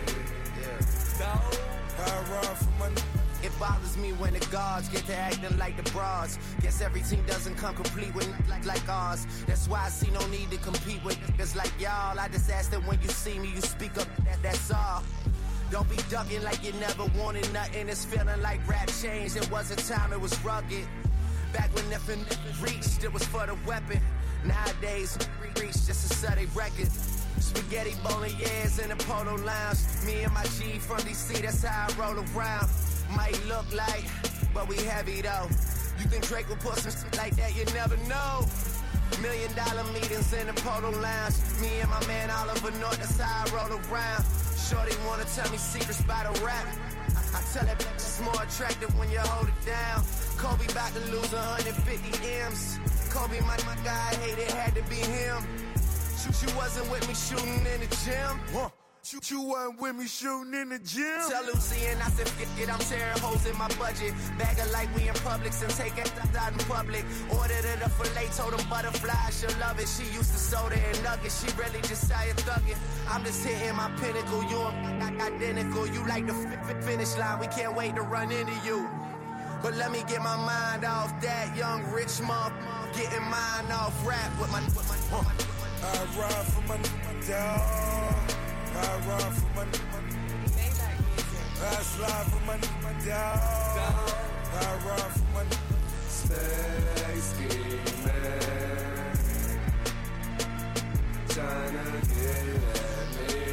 It bothers me when the guards get to acting like the bras. Guess every team doesn't come complete with like ours. That's why I see no need to compete with niggas like y'all. I just ask that when you see me, you speak up, that's all. Don't be ducking like you never wanted nothing. It's feeling like rap changed. It was a time it was rugged. Back when nothing reached, it was for the weapon. Nowadays, reach just to sell a record. Spaghetti bolognese in the polo lounge. Me and my G from DC, that's how I roll around. Might look like, but we heavy though. You think Drake will put some shit like that? You never know. $1 million meetings in the polo lounge. Me and my man Oliver North, that's how I roll around. Shorty wanna tell me secrets about a rap. I tell that bitch it's more attractive when you hold it down. Kobe about to lose 150 M's. Kobe, my guy, hate it had to be him. You wasn't with me shooting in the gym. You wasn't with me shooting in the gym. Tell Lucy and I said, get I'm tearing holes in my budget. Bag her like we in Publix and take it out in public. Ordered her the filet, told them butterfly, she'll love it. She used to soda and nuggets, she really just started thugging. I'm just hitting my pinnacle, you identical. You like the finish line, we can't wait to run into you. But let me get my mind off that young rich mom. Getting mine off rap with my I ride for my dog. I ride for my I slide for my dog. I ride for my stay scheming, tryna get at me.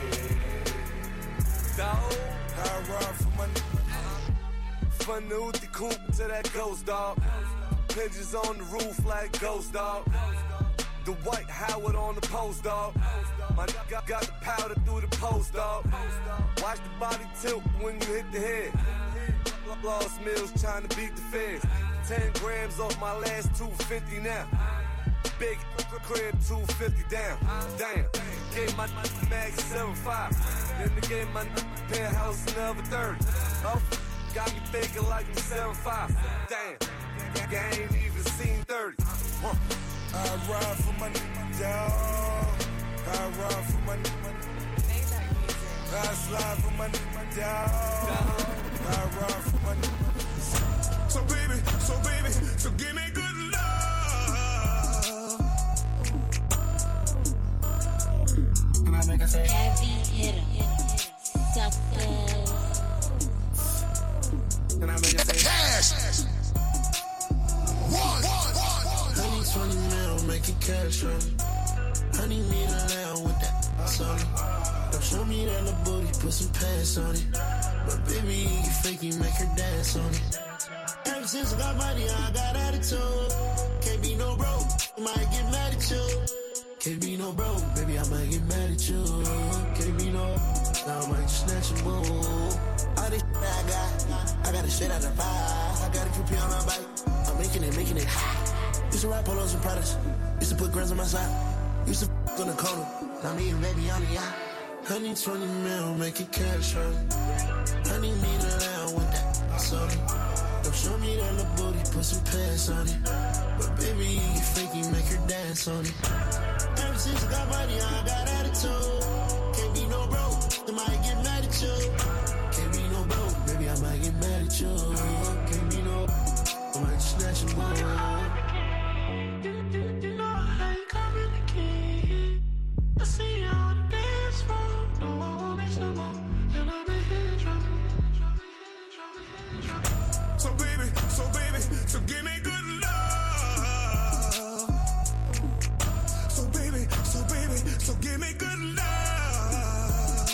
I ride for my from the Uti Coop to that ghost dog. Pigeons on the roof like ghost dog. The White Howard on the post, dog. My nigga got the powder through the post, dog. Watch the body tilt when you hit the head. Lost Mills trying to beat the feds. 10 grams off my last 250 now. Big crib 250 down. Damn. Gave my mag 7.5. Then they gave my penthouse another 30. Oh, got me thinking like the 7.5. Damn. I ain't even seen 30. I ride for my dog. I ride for my I slide for my dog. I ride for my So baby, so give me good love. And I make her say heavy hitter, suckers. And I make her say cash. One. Honey 20 mil, make it cash run. Honey need a lamb with that on it. Don't show me that little booty, put some pants on it. But baby, you faking, make her dance on it. Ever since I got money, I got attitude. Can't be no broke, I might get mad at you. Can't be no broke, baby, I might get mad at you. Can't be no, now I might just snatch a boo. All this shit I got a shit out of pie. I got a QP on my bike, I'm making it hot. Used to ride polos and products, used to put grams on my side. Used to on the corner, now me and baby on the yacht. Honey 20 mil, make it cash run. Honey need a lamb with that on it. Don't show me that little booty, put some pants on it. But baby, you faking, make her dance on it. Ever since I got money, I got attitude. Can't be no broke, I might get mad at you. Can't be no broke, baby, I might get mad at you. Can't be no, I might just snatch your ball. I see you on the dance floor. Don't wanna make some more. And I've been here driving. So baby, so give me good love. So baby, so give me good love.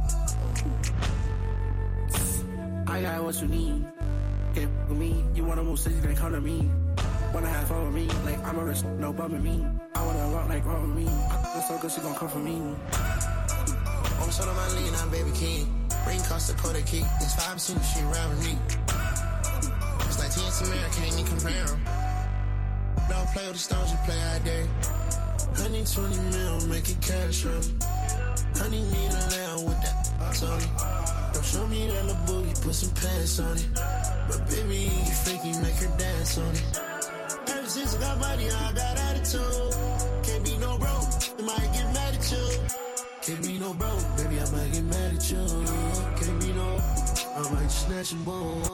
I got what you need. Get with me. You wanna move cities, then come to me. Wanna have fun with me, like I'm a rich, no bumming me. I wanna rock like rock with me. I'm so good, she gon' come for me. I'm so on my lean, I'm baby king. Ring cost a quarter key. It's 5 soon as she around with me. It's like TNT American, ain't even compare 'em. Don't play with the stones, you play all day. Honey 20 mil, make it cash run. Honey need a lamb with that on it. Don't show me that little booty, put some pants on it. But baby, you faking, make her dance on it. Ever since I got money, I got attitude. Can't be no broke, I might get mad at you. Can't be no broke, baby, I might get mad at you. Can't be no, I might just snatch a ball.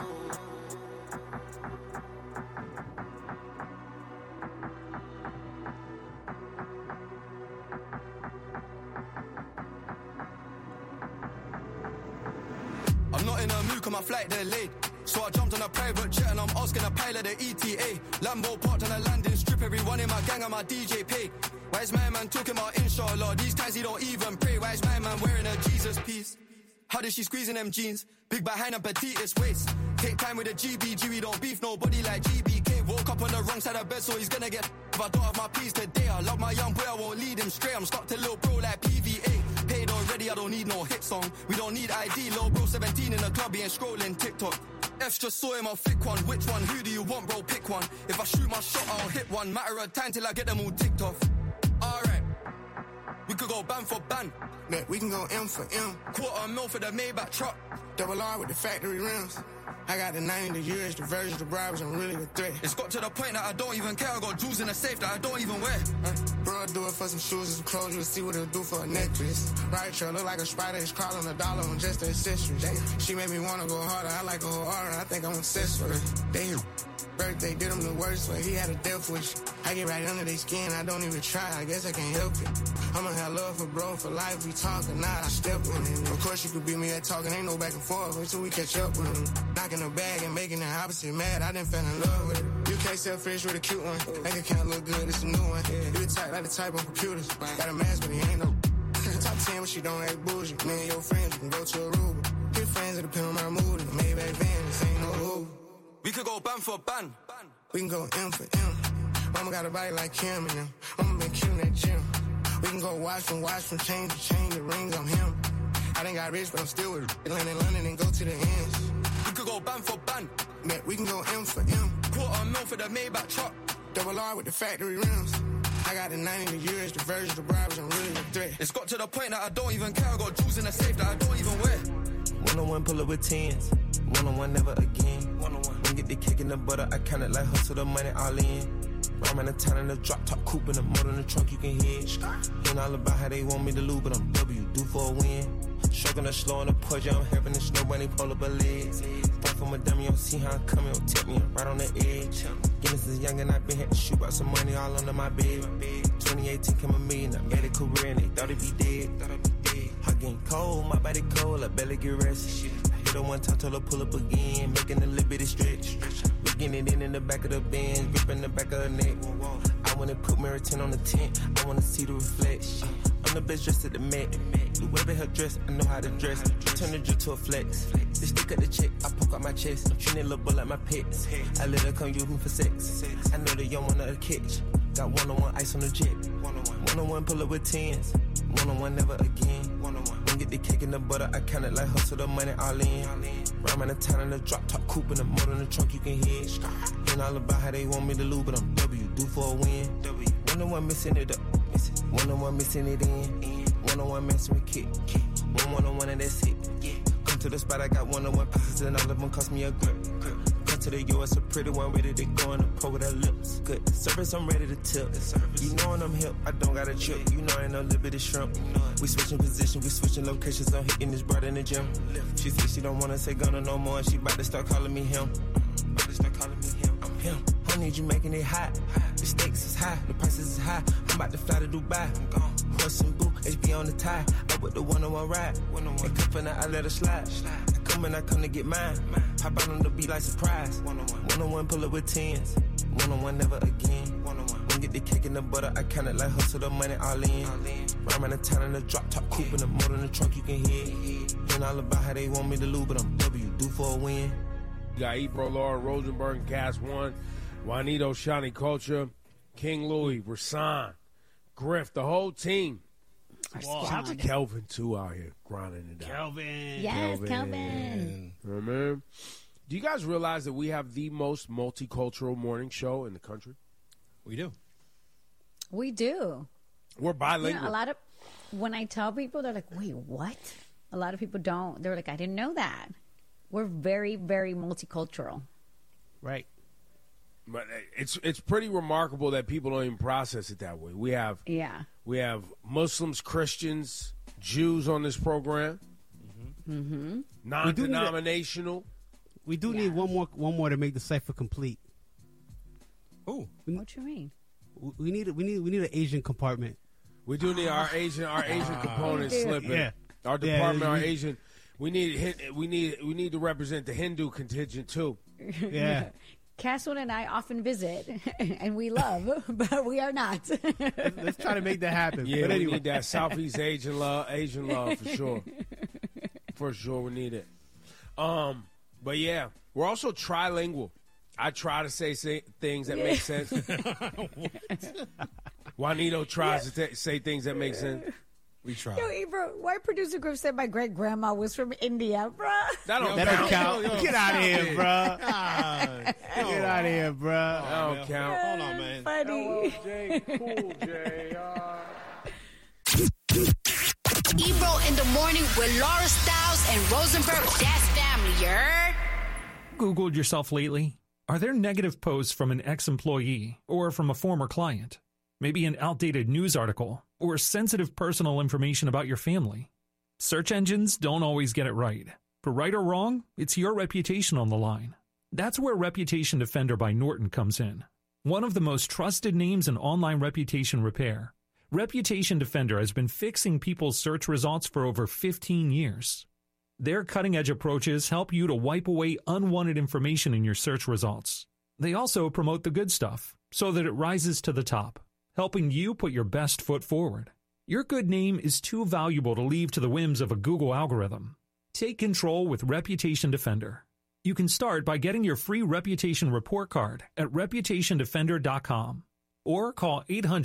I'm not in a mood, cause my flight delayed. So I jumped on a private jet and I'm asking a pilot the ETA. Lambo parked on a landing strip, everyone in my gang and my DJ paid. Why is my man talking about inshallah? These times he don't even pray. Why is my man wearing a Jesus piece? How does she squeeze in them jeans? Big behind and petitest waist. Take time with a GBG, we don't beef nobody like GBK. Woke up on the wrong side of bed, so he's gonna get if I don't have my peace today. I love my young boy, I won't lead him straight. I'm stuck to little bro like PVA. Paid already, I don't need no hit song. We don't need ID, little bro 17 in the club, he ain't scrolling TikTok. F's just saw him, I'll flick one. Which one? Who do you want, bro? Pick one. If I shoot my shot, I'll hit one. Matter of time till I get them all ticked off. Alright, we could go ban for ban. Yeah, we can go M for M. $250,000 for the Maybach truck. Double R with the factory rims. I got the 90, the years, the versions, the bribes, I'm really a threat. It's got to the point that I don't even care. I got jewels in the safe that I don't even wear. Bro, I do it for some shoes and some clothes. You'll see what it'll do for a necklace. Right, show look like a spider. It's crawling $1 on just the accessories. She made me wanna go harder. I like a whole aura. I think I'm obsessed with her. Damn. Birthday did him the worst way. He had a death wish. I get right under their skin. I don't even try. I guess I can't help it. I'ma have love for bro for life. We talk or not. I step with him. Of course you could beat me at talking. Ain't no back and forth until we catch up with him. Knocking the bag and making the opposite mad. I didn't fall in love with it. You can't sell fish with a cute one. Bank account look good. It's a new one. You the type like the type on computers. Got a mask but he ain't no. Top 10 but she don't act bougie. Me and your friends you can go to Aruba. Your friends that depend on my mood. Maybach van. This ain't no Uber. We could go ban for ban. We can go M for M. Mama got a body like Kim and them. Mama been killing that gym. We can go watch from chain to chain, the rings on him. I done got rich, but I'm still with land in London and go to the ends. We could go band for band. Man, we can go M for M. $250,000 for the Maybach truck. Double R with the factory rims. I got the 90 the US, the version, the bribes, I'm really a threat. It's got to the point that I don't even care. I got jewels in the safe that I don't even wear. One-on-one pull up with tens. One-on-one never again. One-on-one. When get the cake in the butter, I count it like hustle the money all in. I'm in the town in the drop top coupe in the motor in the trunk you can hear. Ain't all about how they want me to lose, but I'm W, due for a win. Stroking the slow and the push, I'm having the snow bunny pull up a leg. Boy from a dummy, you don't see how I'm coming, don't tip me, I'm right on the edge. Guinness is young and I been had to shoot out some money all under my bed. 2018 came a million, I made a career and they thought it'd be dead. I getting cold, my body cold, I barely get rest. I hit her one time, told her pull up again, making a little bit of stretch. We getting it in the back of the Benz, gripping the back of her neck. I wanna put Meriton on the tent, I wanna see the reflection. I'm the best dressed at the Met. The way her dress, I know how to dress. Turn the drip to a flex. They stick at the check, I poke out my chest. I'm treating a little boy like my pets. I let her come use me for sex. I know the young one of the catch. Got one-on-one ice on the jet. One-on-one pull up with tens. One-on-one never again. When get the cake in the butter, I count it like hustle the money all in. Rhyme in the town in the drop top coupe in the motor in the trunk you can hear. Ain't all about how they want me to lose, but I'm W, due for a win. One-on-one missing it up. One-on-one missing it in. One-on-one messing with kid. One-on-one and that's it. Come to the spot, I got one-on-one pieces and all of them cost me a grip. Come to the US, a pretty one ready to go in the pro with her lips. Good service, I'm ready to tip. You knowin' I'm hip, I don't got a trip. You know I ain't no liberty shrimp. We switching position, we switching locations. I'm hitting this brother in the gym. She said she don't wanna say Gunna no more. She about to start calling me him. I'm him. I need you making it hot. The stakes is high, the prices is high. I'm about to fly to Dubai. I'm gone. Horse and boo, HB on the tie. Up with the one-on-one ride. And cuffin' I let her slide. I come to get mine. Pop out on the beat like surprise. One-on-one pull up with tens. One-on-one never again. When get the cake in the butter, I count it like hustle the money all in. Rhyme in the town in the drop top coupe in the motor in the trunk you can hear. Ain't all about how they want me to lose, but I'm W, due for a win. You got Ebro, Laura Rosenberg, Cast One, Juanito, Shawnee Culture, King Louis, Rasan, Griff, the whole team. Shout out to Kelvin, too, out here grinding it out. Kelvin. Yes, Kelvin. You know what I mean? Do you guys realize that we have the most multicultural morning show in the country? We do. We do. We're bilingual. You know, when I tell people, they're like, wait, what? A lot of people don't. They're like, I didn't know that. We're very, very multicultural. Right. But it's pretty remarkable that people don't even process it that way. We have Muslims, Christians, Jews on this program. Mm-hmm. Non-denominational. We do need one more to make the cipher complete. Oh, what you mean? We need an Asian compartment. We do need our Asian component slipping. Yeah. Our department, our Asian. We need to represent the Hindu contingent too. Yeah. Caswell and I often visit, and we love, but we are not. Let's try to make that happen. Yeah, but anyway. We need that Southeast Asian love for sure. For sure, we need it. But yeah, we're also trilingual. I try to say things that make sense. Juanito tries to say things that make sense. We try. Yo, Ebro, why producer Griff said my great grandma was from India, bruh? That don't count. Get out of here, bruh. Get out of here, bruh. That don't count. Hold on, man. Funny. J, cool J. Ebro in the morning with Laura Stiles and Rosenberg. That's family, you heard? Googled yourself lately? Are there negative posts from an ex-employee or from a former client? Maybe an outdated news article or sensitive personal information about your family? Search engines don't always get it right. For right or wrong, it's your reputation on the line. That's where Reputation Defender by Norton comes in. One of the most trusted names in online reputation repair, Reputation Defender has been fixing people's search results for over 15 years. Their cutting-edge approaches help you to wipe away unwanted information in your search results. They also promote the good stuff so that it rises to the top, helping you put your best foot forward. Your good name is too valuable to leave to the whims of a Google algorithm. Take control with Reputation Defender. You can start by getting your free reputation report card at reputationdefender.com. or call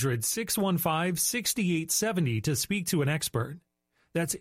800-615-6870 to speak to an expert. That's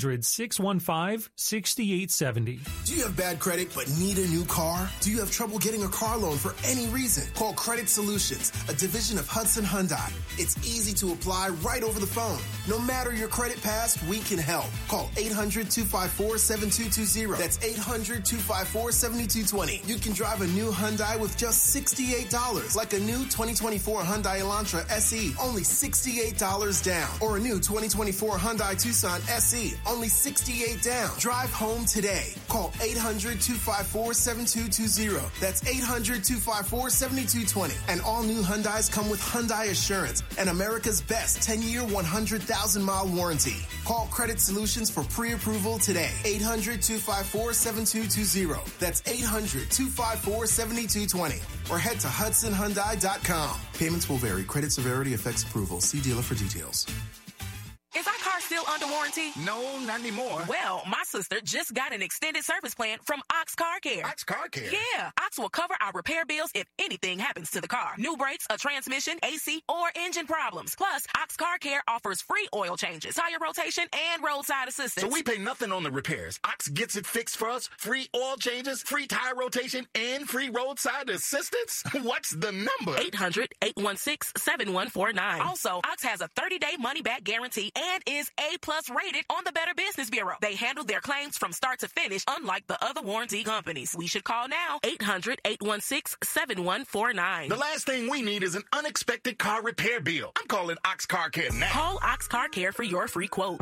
800-615-6870. Do you have bad credit but need a new car? Do you have trouble getting a car loan for any reason? Call Credit Solutions, a division of Hudson Hyundai. It's easy to apply right over the phone. No matter your credit past, we can help. Call 800-254-7220. That's 800-254-7220. You can drive a new Hyundai with just $68, like a new 2024 Hyundai Elantra SE, only $68 down. Or a new 2024 Hyundai Tucson SE, only $68 down. Drive home today. Call 800-254-7220. That's 800-254-7220. And all new Hyundais come with Hyundai Assurance and America's best 10-year, 100,000-mile warranty. Call Credit Solutions for pre-approval today. 800-254-7220. That's 800-254-7220. Or head to HudsonHyundai.com. Payments will vary. Credit severity affects approval. See dealer for details. Is our car still under warranty? No, not anymore. Well, my sister just got an extended service plan from Ox Car Care. Ox Car Care? Yeah. Ox will cover our repair bills if anything happens to the car. New brakes, a transmission, AC, or engine problems. Plus, Ox Car Care offers free oil changes, tire rotation, and roadside assistance. So we pay nothing on the repairs. Ox gets it fixed for us. Free oil changes, free tire rotation, and free roadside assistance? What's the number? 800-816-7149. Also, Ox has a 30-day money-back guarantee and is A-plus rated on the Better Business Bureau. They handle their claims from start to finish, unlike the other warranty companies. We should call now. 800-816-7149. The last thing we need is an unexpected car repair bill. I'm calling Ox Car Care now. Call Ox Car Care for your free quote.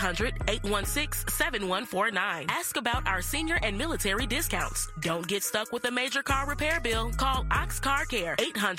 800-816-7149. Ask about our senior and military discounts. Don't get stuck with a major car repair bill. Call Ox Car Care.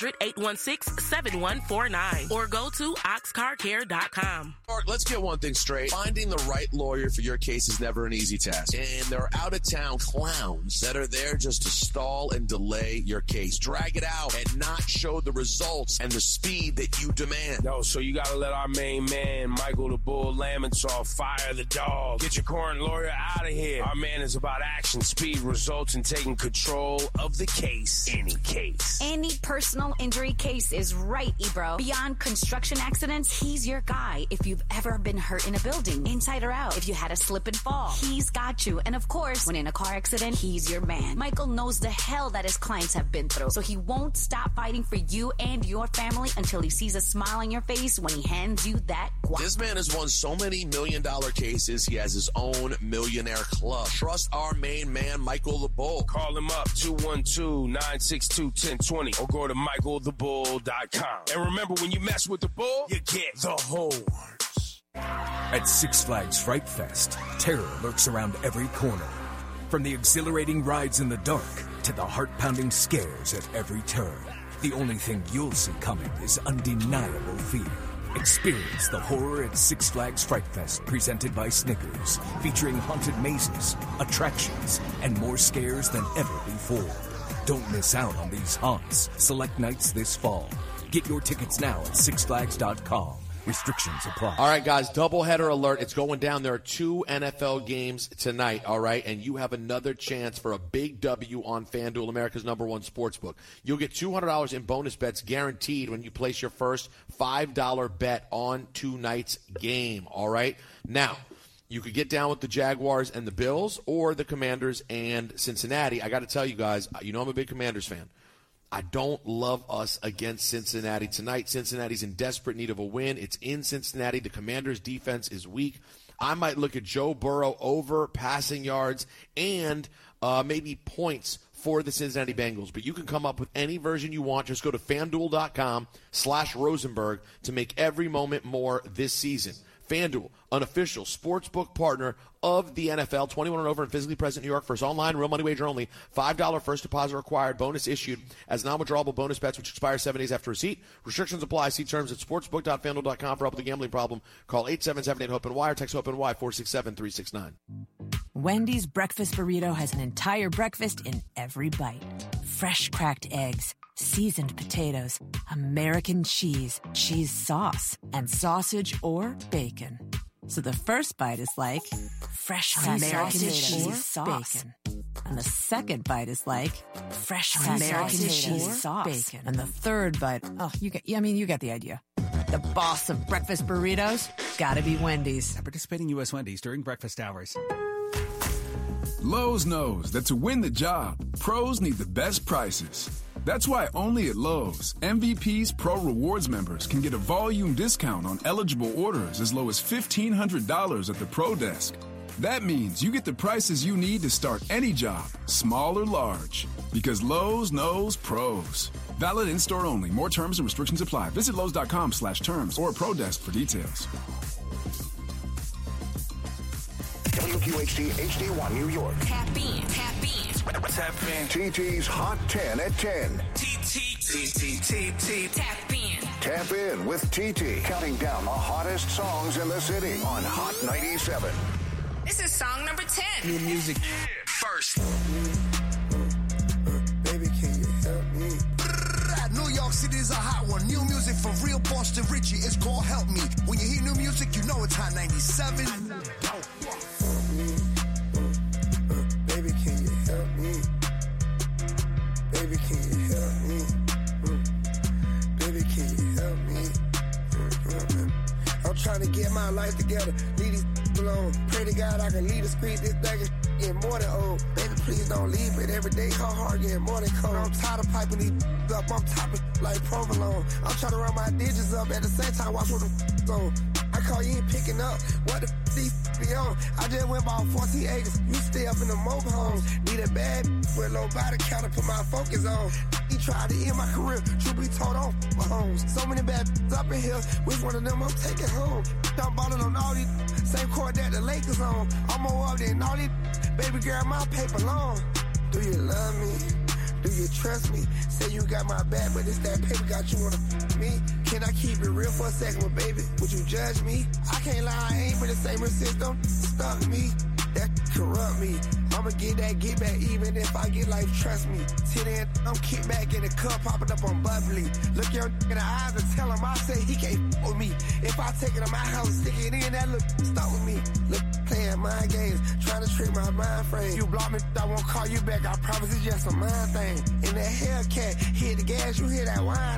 800-816-7149. Or go to oxcarcare.com. Let's get one thing straight. Finding the right lawyer for your case is never an easy task. And there are out-of-town clowns that are there just to stall and delay your case. Drag it out and not show the results and the speed that you demand. Yo, so you gotta let our main man, Michael the Bull Lamonsoff, fire the dog. Get your current lawyer out of here. Our man is about action, speed, results, and taking control of the case. Any case. Any personal injury case is right, Ebro. Beyond construction accidents, he's your guy. If you've ever been hurt in a building, inside or out, if you had a slip and fall, he's got you. And of course, when in a car accident, he's your man. Michael knows the hell that his clients have been through, so he won't stop fighting for you and your family until he sees a smile on your face when he hands you that guap. This man has won so many million-dollar cases, he has his own millionaire club. Trust our main man, Michael the Bull. Call him up, 212-962-1020, or go to michaelthebull.com. And remember, when you mess with the bull, you get the horns. At Six Flags Fright Fest, terror lurks around every corner. From the exhilarating rides in the dark to the heart-pounding scares at every turn, the only thing you'll see coming is undeniable fear. Experience the horror at Six Flags Fright Fest, presented by Snickers, featuring haunted mazes, attractions, and more scares than ever before. Don't miss out on these haunts. Select nights this fall. Get your tickets now at sixflags.com. Restrictions apply. All right, guys, doubleheader alert. It's going down. There are 2 NFL games tonight, all right? And you have another chance for a big W on FanDuel, America's #1 sportsbook. You'll get $200 in bonus bets guaranteed when you place your first $5 bet on tonight's game, all right? Now, you could get down with the Jaguars and the Bills or the Commanders and Cincinnati. I got to tell you guys, you know I'm a big Commanders fan. I don't love us against Cincinnati tonight. Cincinnati's in desperate need of a win. It's in Cincinnati. The Commanders' defense is weak. I might look at Joe Burrow over passing yards and maybe points for the Cincinnati Bengals. But you can come up with any version you want. Just go to FanDuel.com/Rosenberg to make every moment more this season. FanDuel, an official sportsbook partner of the NFL, 21 and over and physically present in New York. First online, real money wager only. $5 first deposit required. Bonus issued as non-withdrawable bonus bets, which expire 7 days after receipt. Restrictions apply. See terms at sportsbook.fanduel.com for help with a gambling problem. Call 877-8-HOPE-NY or text HOPE-NY 467-369. Wendy's breakfast burrito has an entire breakfast in every bite. Fresh cracked eggs, seasoned potatoes, American cheese, cheese sauce, and sausage or bacon. So the first bite is like fresh American cheese sauce, bacon. And the second bite is like fresh American cheese sauce. Bacon. And the third bite, you get the idea. The boss of breakfast burritos, gotta be Wendy's. At participating U.S. Wendy's during breakfast hours. Lowe's knows that to win the job, pros need the best prices. That's why only at Lowe's, MVP's Pro Rewards members can get a volume discount on eligible orders as low as $1,500 at the Pro Desk. That means you get the prices you need to start any job, small or large. Because Lowe's knows pros. Valid in-store only. More terms and restrictions apply. Visit Lowe's.com/terms or Pro Desk for details. WQHD HD1 New York. Tap in. TT's Hot 10 at 10. Tap in. Tap in with TT. Counting down the hottest songs in the city on Hot 97. This is song number 10. New music. First. Baby, can you help me? New York City is a hot one. New music for real Boston Richie. It's called Help Me. When you hear new music, you know it's Hot 97. Baby, can you help me? Baby, can you help me? Baby, can you help me? I'm trying to get my life together. Leave these alone. Pray to God I can lead the street. This thing is getting more than old. Baby, please don't leave it. Every day her heart getting more than cold. I'm tired of piping these up. I'm topping like provolone. I'm trying to run my digits up at the same time. Watch what the on. I call you ain't picking up. What the these be on? I just went bought 14 acres. You stay up in the mobile homes. Need a bad with low body count to put my focus on. He tried to end my career. Truth be told, on my homes. So many bad up in here. Which one of them I'm taking home? I'm balling on all these same court that the Lakers on. I'm more up than all these. Baby girl, my paper long. Do you love me? Do you trust me? Say you got my back, but it's that paper got you on me. Can I keep it real for a second, well, baby? Would you judge me? I can't lie, I ain't been the same since. Don't stuck me. That corrupt me. I'ma get back even if I get life, trust me. Till then, I'm kick back in the cup, popping up on bubbly. Look your in the eyes and tell him I say he can't with me. If I take it to my house, stick it in, that look stuck with me. Look, playing mind games, trying to trick my mind frame. You block me, I won't call you back, I promise it's just a mind thing. In that Hellcat, hit the gas, you hear that wine